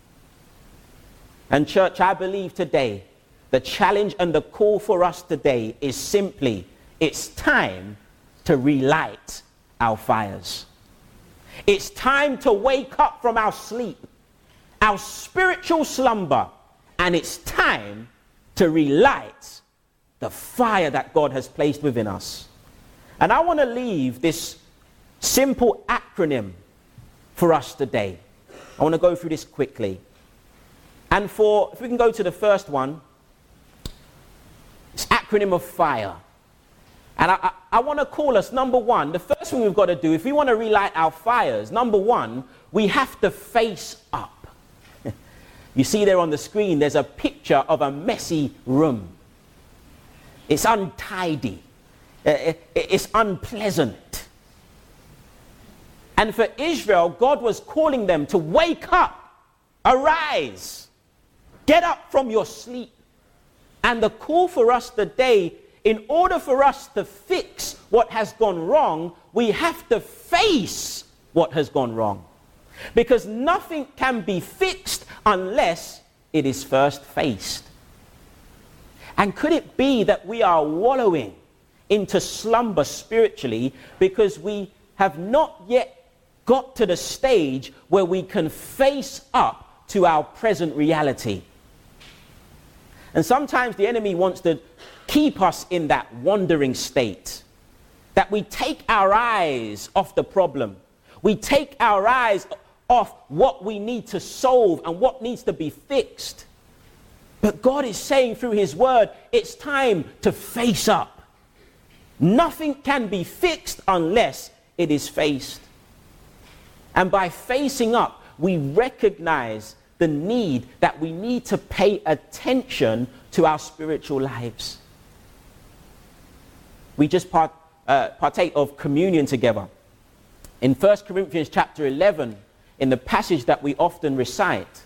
And church, I believe today, the challenge and the call for us today is simply, it's time to relight our fires. It's time to wake up from our sleep, our spiritual slumber, and it's time to relight the fire that God has placed within us. And I want to leave this simple acronym for us today. I want to go through this quickly. And if we can go to the first one, it's acronym of FIRE. And I want to call us, number one, the first thing we've got to do, if we want to relight our fires, number one, we have to face up. You see there on the screen, there's a picture of a messy room. It's untidy. It's unpleasant. And for Israel, God was calling them to wake up, arise, get up from your sleep. And the call for us today, in order for us to fix what has gone wrong, we have to face what has gone wrong. Because nothing can be fixed unless it is first faced. And could it be that we are wallowing into slumber spiritually because we have not yet got to the stage where we can face up to our present reality? And sometimes the enemy wants to keep us in that wandering state, that we take our eyes off the problem. We take our eyes off what we need to solve and what needs to be fixed. But God is saying through his word, it's time to face up. Nothing can be fixed unless it is faced. And by facing up, we recognize the need that we need to pay attention to our spiritual lives. We just partake of communion together. In 1 Corinthians chapter 11, in the passage that we often recite,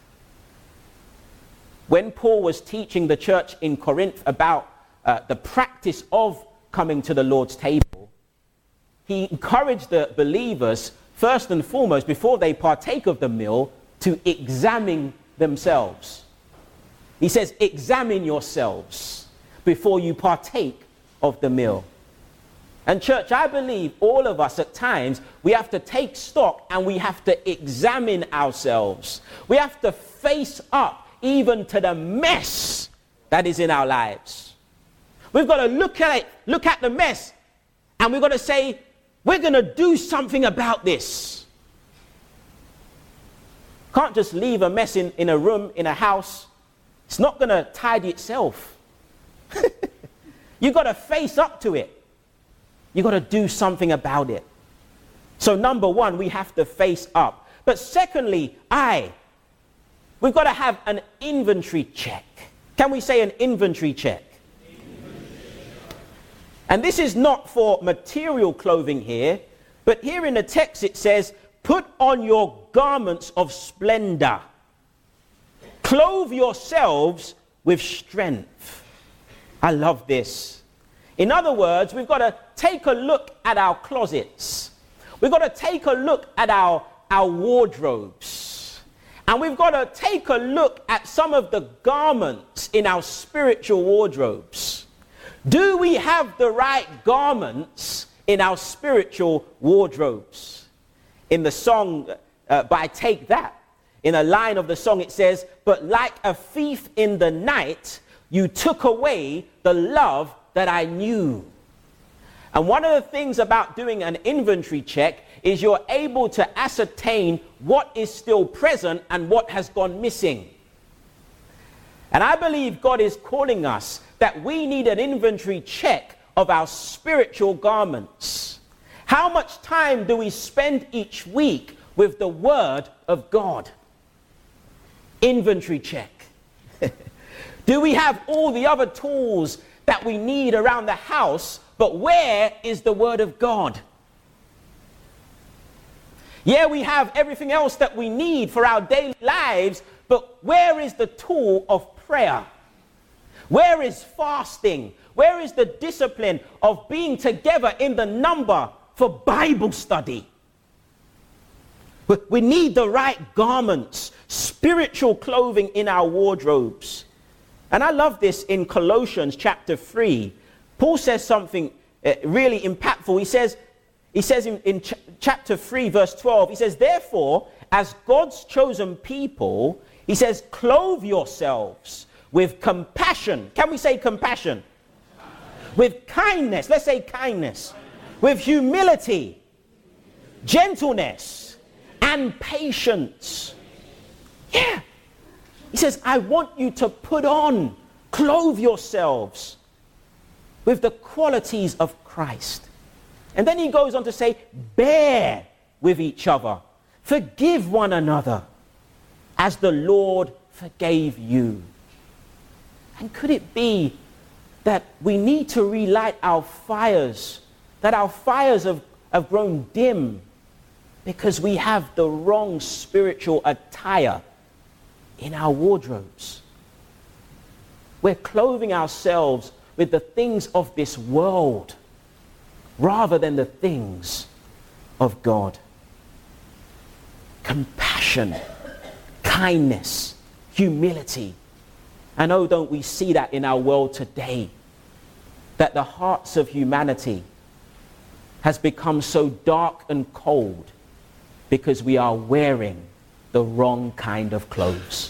when Paul was teaching the church in Corinth about the practice of coming to the Lord's table, he encouraged the believers, first and foremost, before they partake of the meal, to examine themselves. He says, examine yourselves before you partake of the meal. And church, I believe all of us at times, we have to take stock and we have to examine ourselves. We have to face up even to the mess that is in our lives. We've got to look at the mess, and we've got to say, we're going to do something about this. Can't just leave a mess in a room, in a house. It's not going to tidy itself. You've got to face up to it. You've got to do something about it. So number one, we have to face up. But secondly, we've got to have an inventory check. Can we say an inventory check? And this is not for material clothing here, but here in the text it says, put on your garments of splendor. Clothe yourselves with strength. I love this. In other words, we've got to take a look at our closets. We've got to take a look at our wardrobes. And we've got to take a look at some of the garments in our spiritual wardrobes. Do we have the right garments in our spiritual wardrobes? In the song by Take That, in a line of the song it says, but like a thief in the night, you took away the love that I knew. And one of the things about doing an inventory check is you're able to ascertain what is still present and what has gone missing. And I believe God is calling us that we need an inventory check of our spiritual garments. How much time do we spend each week with the Word of God? Inventory check. Do we have all the other tools that we need around the house, but where is the Word of God? Yeah, we have everything else that we need for our daily lives, but where is the tool of prayer? Where is fasting? Where is the discipline of being together in the number for Bible study? We need the right garments, spiritual clothing in our wardrobes. And I love this in Colossians chapter 3. Paul says something really impactful. He says in chapter 3, verse 12, he says, therefore, as God's chosen people, he says, clothe yourselves with compassion. Can we say compassion? With kindness. Let's say kindness. With humility, gentleness, and patience. Yeah. He says, I want you to put on, clothe yourselves with the qualities of Christ. And then he goes on to say, bear with each other. Forgive one another as the Lord forgave you. And could it be that we need to relight our fires, that our fires have grown dim because we have the wrong spiritual attire in our wardrobes? We're clothing ourselves with the things of this world rather than the things of God. Compassion, kindness, humility. And oh, don't we see that in our world today? That the hearts of humanity has become so dark and cold because we are wearing the wrong kind of clothes.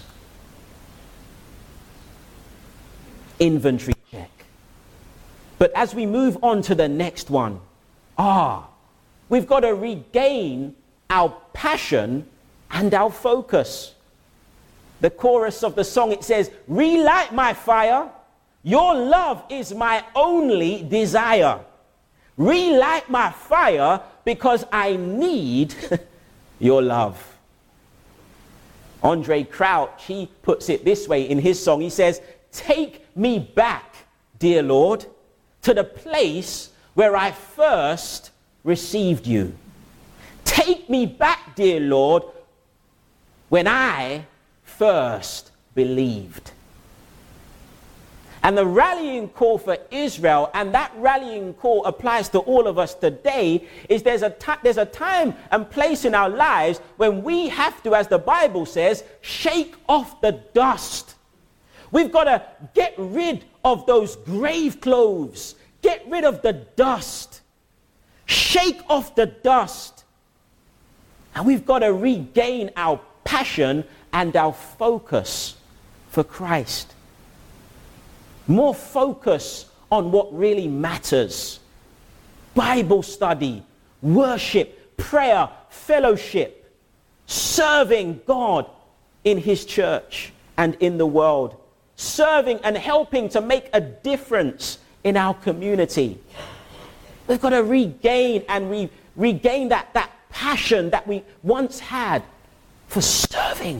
Inventory check. But as we move on to the next one, we've got to regain our passion and our focus. The chorus of the song, it says, relight my fire, your love is my only desire. Relight my fire because I need your love. Andre Crouch, he puts it this way in his song. He says, take me back, dear Lord, to the place where I first received you. Take me back, dear Lord, when I first believed. And the rallying call for Israel, and that rallying call applies to all of us today, is there's a time and place in our lives when we have to, as the Bible says, shake off the dust. We've got to get rid of those grave clothes. Get rid of the dust. Shake off the dust. And we've got to regain our passion and our focus for Christ. More focus on what really matters. Bible study, worship, prayer, fellowship, serving God in his church and in the world. Serving and helping to make a difference in our community. We've got to regain and regain that passion that we once had for serving.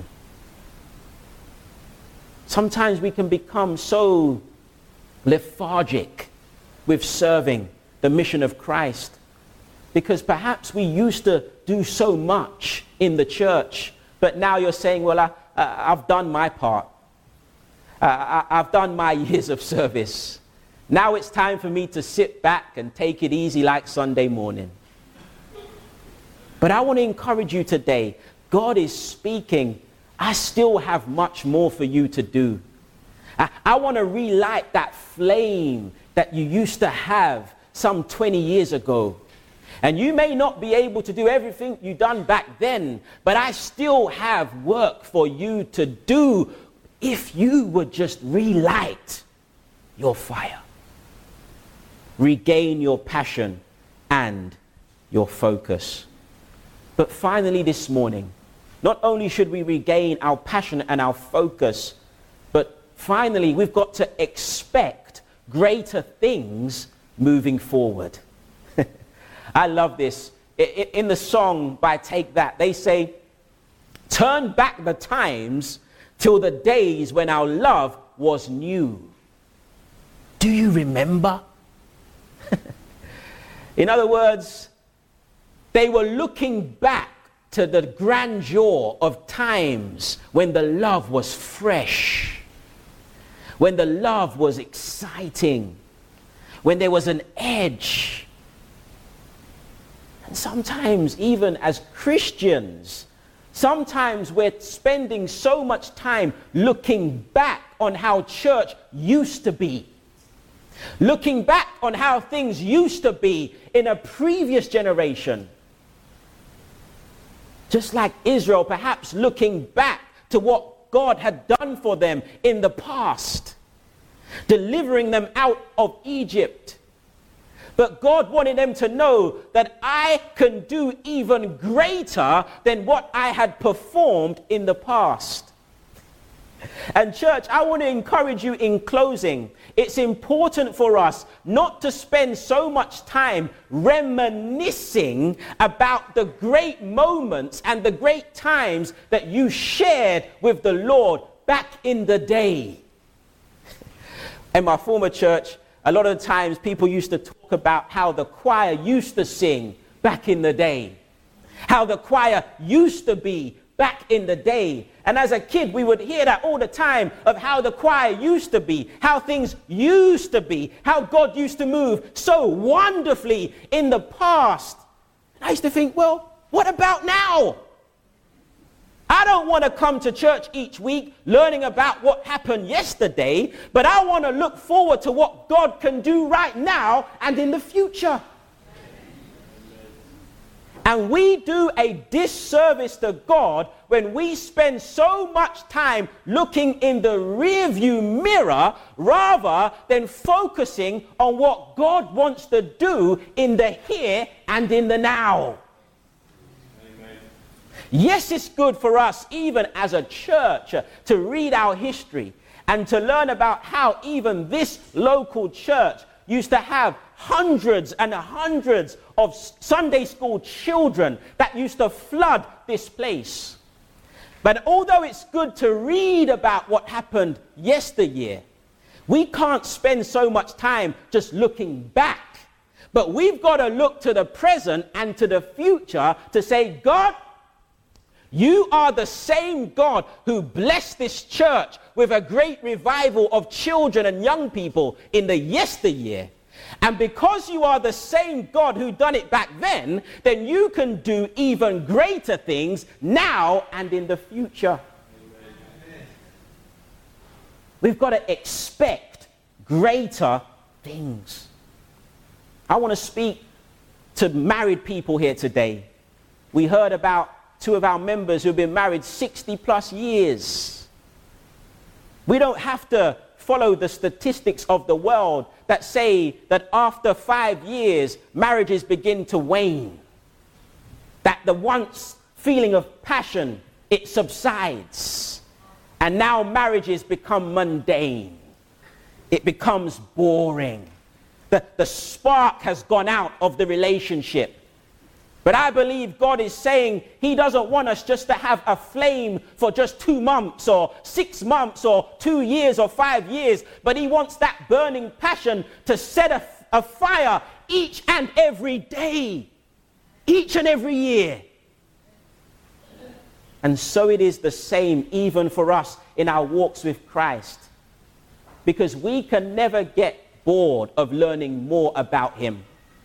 Sometimes we can become so lethargic with serving the mission of Christ because perhaps we used to do so much in the church, but now you're saying, well, I've done my part. I've done my years of service. Now it's time for me to sit back and take it easy like Sunday morning. But I want to encourage you today. God is speaking. I still have much more for you to do. I want to relight that flame that you used to have some 20 years ago. And you may not be able to do everything you done back then, but I still have work for you to do if you would just relight your fire. Regain your passion and your focus. But finally this morning, not only should we regain our passion and our focus, but finally, we've got to expect greater things moving forward. I love this. In the song by Take That, they say, turn back the times till the days when our love was new. Do you remember? In other words, they were looking back to the grandeur of times when the love was fresh, when the love was exciting, when there was an edge. And sometimes, even as Christians, sometimes we're spending so much time looking back on how church used to be, looking back on how things used to be in a previous generation. Just like Israel, perhaps looking back to what God had done for them in the past, delivering them out of Egypt. But God wanted them to know that I can do even greater than what I had performed in the past. And church, I want to encourage you in closing. It's important for us not to spend so much time reminiscing about the great moments and the great times that you shared with the Lord back in the day. In my former church, a lot of the times people used to talk about how the choir used to sing back in the day, how the choir used to be back in the day. And as a kid, we would hear that all the time of how the choir used to be, how things used to be, how God used to move so wonderfully in the past. And I used to think, well, what about now? I don't want to come to church each week learning about what happened yesterday, but I want to look forward to what God can do right now and in the future. And we do a disservice to God when we spend so much time looking in the rearview mirror rather than focusing on what God wants to do in the here and in the now. Yes, it's good for us, even as a church, to read our history and to learn about how even this local church used to have hundreds and hundreds of Sunday school children that used to flood this place. But although it's good to read about what happened yesteryear, we can't spend so much time just looking back. But we've got to look to the present and to the future to say, God, you are the same God who blessed this church with a great revival of children and young people in the yesteryear. And because you are the same God who done it back then you can do even greater things now and in the future. Amen. We've got to expect greater things. I want to speak to married people here today. We heard about two of our members who've been married 60 plus years. We don't have to follow the statistics of the world that say that after 5 years, marriages begin to wane. That the once feeling of passion, it subsides. And now marriages become mundane. It becomes boring. The spark has gone out of the relationship. But I believe God is saying he doesn't want us just to have a flame for just 2 months or 6 months or 2 years or 5 years, but he wants that burning passion to set a fire each and every day, each and every year. And so it is the same even for us in our walks with Christ, because we can never get bored of learning more about him.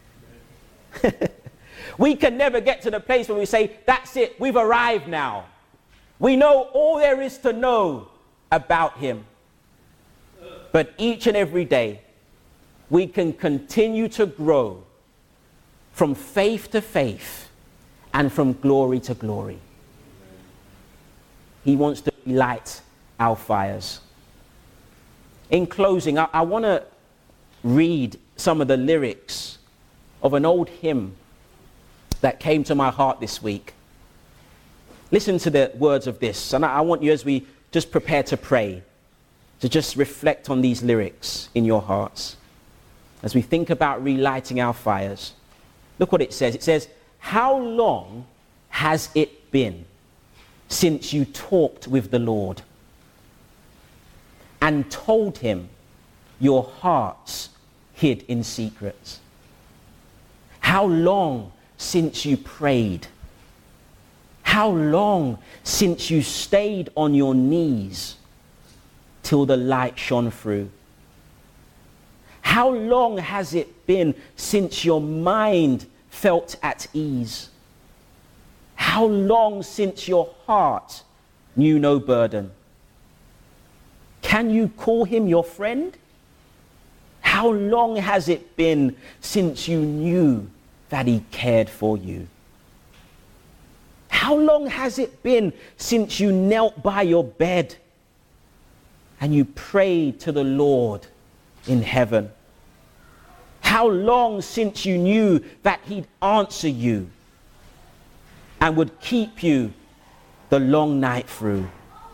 We can never get to the place where we say, that's it, we've arrived now. We know all there is to know about him. But each and every day, we can continue to grow from faith to faith and from glory to glory. He wants to light our fires. In closing, I want to read some of the lyrics of an old hymn that came to my heart this week. Listen to the words of this, and I want you, as we just prepare to pray, to just reflect on these lyrics in your hearts. As we think about relighting our fires, look what it says. It says, how long has it been since you talked with the Lord and told him your hearts hid in secrets? How long since you prayed? How long since you stayed on your knees till the light shone through? How long has it been since your mind felt at ease? How long since your heart knew no burden? Can you call him your friend? How long has it been since you knew that he cared for you? How long has it been since you knelt by your bed and you prayed to the Lord in heaven? How long since you knew that he'd answer you and would keep you the long night through?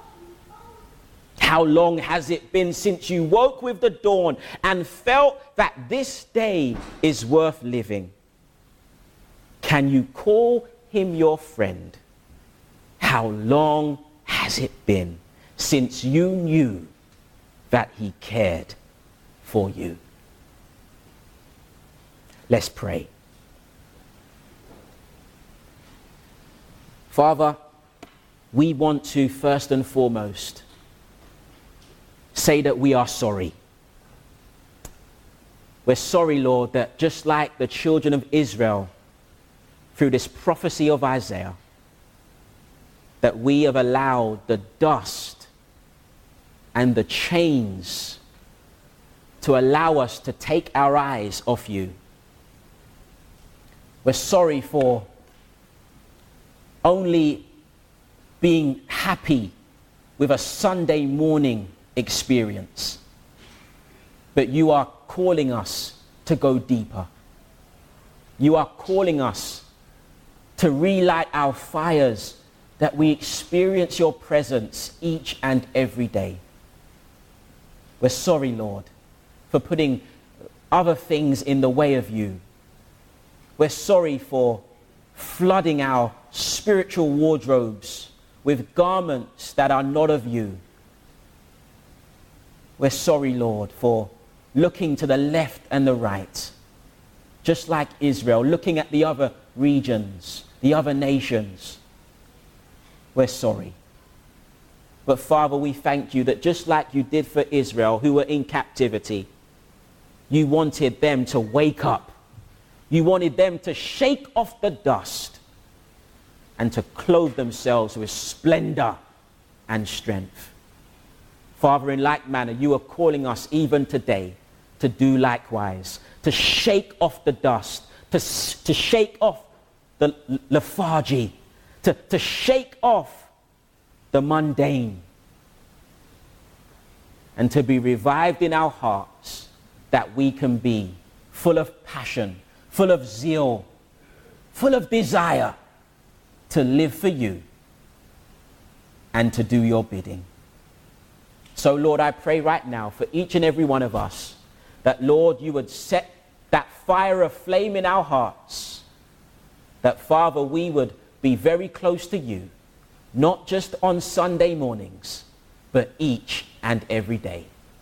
How long has it been since you woke with the dawn and felt that this day is worth living? Can you call him your friend? How long has it been since you knew that he cared for you? Let's pray. Father, we want to first and foremost say that we are sorry. We're sorry, Lord, that just like the children of Israel, through this prophecy of Isaiah, that we have allowed the dust and the chains to allow us to take our eyes off you. We're sorry for only being happy with a Sunday morning experience. But you are calling us to go deeper. You are calling us to relight our fires, that we experience your presence each and every day. We're sorry, Lord, for putting other things in the way of you. We're sorry for flooding our spiritual wardrobes with garments that are not of you. We're sorry, Lord, for looking to the left and the right, just like Israel, looking at the other regions, the other nations. We're sorry. But Father, we thank you that just like you did for Israel, who were in captivity, you wanted them to wake up. You wanted them to shake off the dust and to clothe themselves with splendor and strength. Father, in like manner, you are calling us even today to do likewise, to shake off the dust, to shake off the lethargy, to shake off the mundane, and to be revived in our hearts, that we can be full of passion, full of zeal, full of desire to live for you and to do your bidding. So, Lord, I pray right now for each and every one of us that, Lord, you would set that fire of flame in our hearts, that, Father, we would be very close to you, not just on Sunday mornings, but each and every day.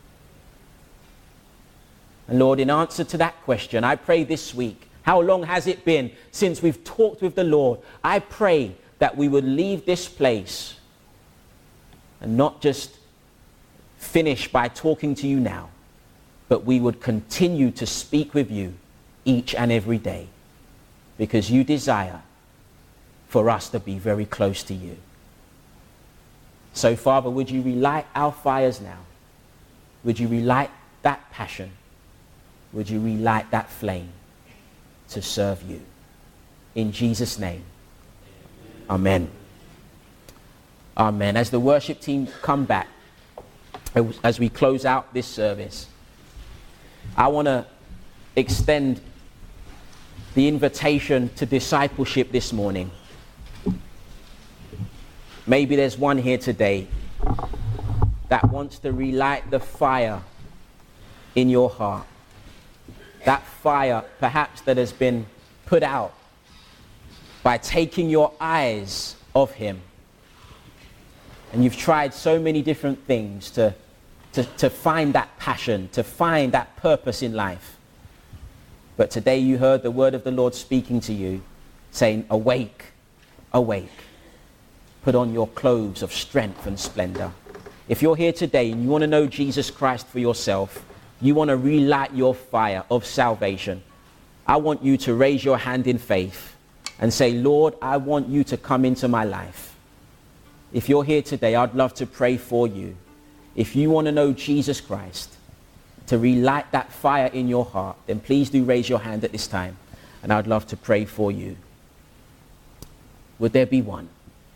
And Lord, in answer to that question, I pray this week, how long has it been since we've talked with the Lord? I pray that we would leave this place and not just finish by talking to you now, but we would continue to speak with you each and every day, because you desire for us to be very close to you. So, Father, would you relight our fires now? Would you relight that passion? Would you relight that flame to serve you? In Jesus' name, amen. Amen. As the worship team come back, as we close out this service, I want to extend the invitation to discipleship this morning. Maybe there's one here today that wants to relight the fire in your heart. That fire, perhaps, that has been put out by taking your eyes off him. And you've tried so many different things to find that passion, to find that purpose in life. But today you heard the word of the Lord speaking to you, saying, awake, awake. Put on your clothes of strength and splendor. If you're here today and you want to know Jesus Christ for yourself, you want to relight your fire of salvation, I want you to raise your hand in faith and say, Lord, I want you to come into my life. If you're here today, I'd love to pray for you. If you want to know Jesus Christ, to relight that fire in your heart, then please do raise your hand at this time, and I'd love to pray for you. Would there be one?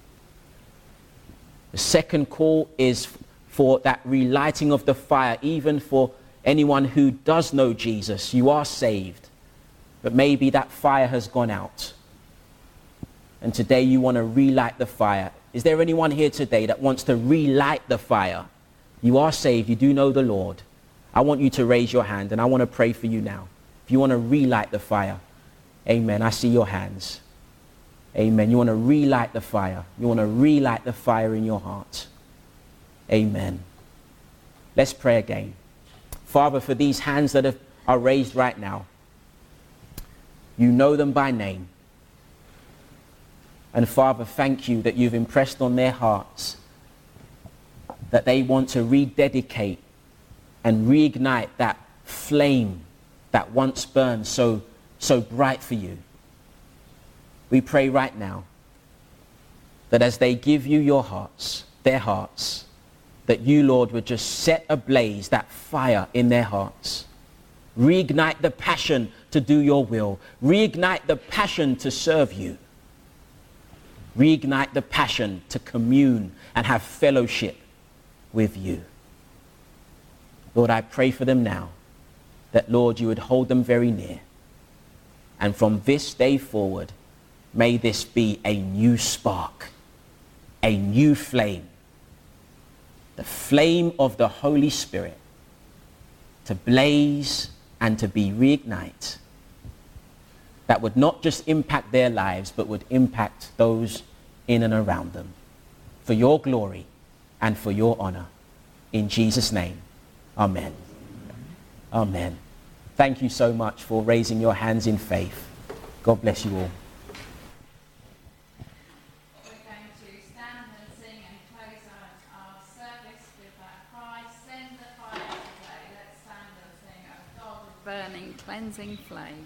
The second call is for that relighting of the fire, even for anyone who does know Jesus. You are saved, but maybe that fire has gone out. And today you want to relight the fire. Is there anyone here today that wants to relight the fire? You are saved, you do know the Lord. I want you to raise your hand, and I want to pray for you now. If you want to relight the fire, amen. I see your hands. Amen. You want to relight the fire. You want to relight the fire in your heart. Amen. Let's pray again. Father, for these hands that are raised right now, you know them by name. And Father, thank you that you've impressed on their hearts that they want to rededicate and reignite that flame that once burned so bright for you. We pray right now that as they give you your hearts, their hearts, that you, Lord, would just set ablaze that fire in their hearts. Reignite the passion to do your will. Reignite the passion to serve you. Reignite the passion to commune and have fellowship with you. Lord, I pray for them now that, Lord, you would hold them very near. And from this day forward, may this be a new spark, a new flame, the flame of the Holy Spirit to blaze and to be reignite, that would not just impact their lives, but would impact those in and around them. For your glory and for your honor. In Jesus' name, amen. Amen. Thank you so much for raising your hands in faith. God bless you all. We're going to stand and sing and close our service with that cry, send the fire today. Let's stand and sing, O God of burning, cleansing flame.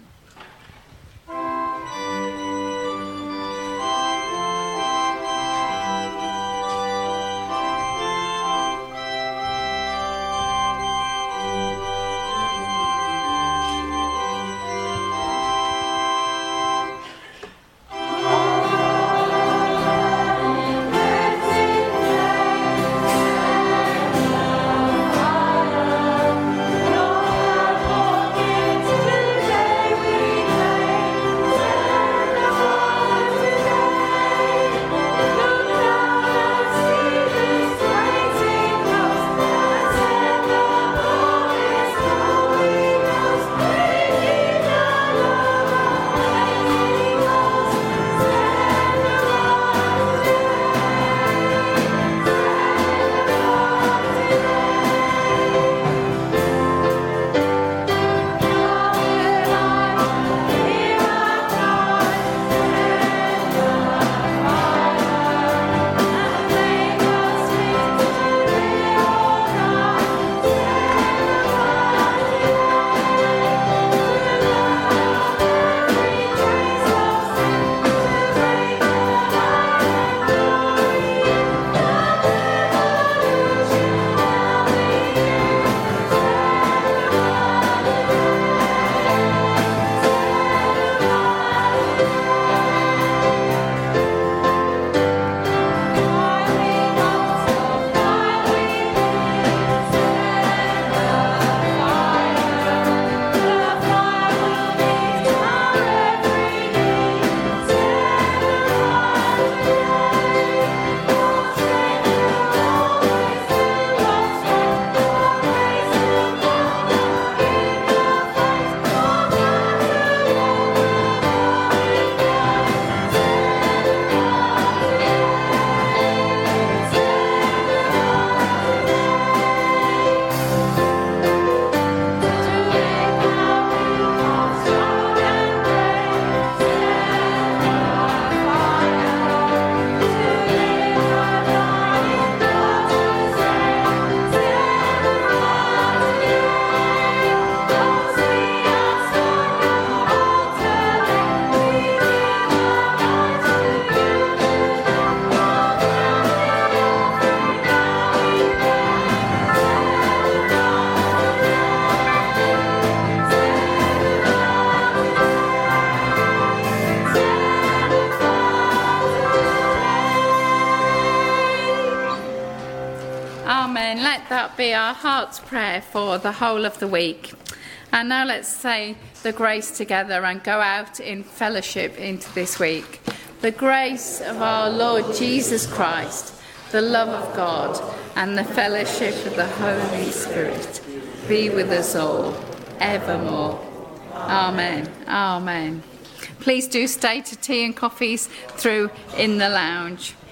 that be our heart's prayer for the whole of the week. And now let's say the grace together and go out in fellowship into this week. The grace of our Lord Jesus Christ, the love of God, and the fellowship of the Holy Spirit be with us all, evermore. Amen. Amen. Please do stay to tea and coffees through in the lounge.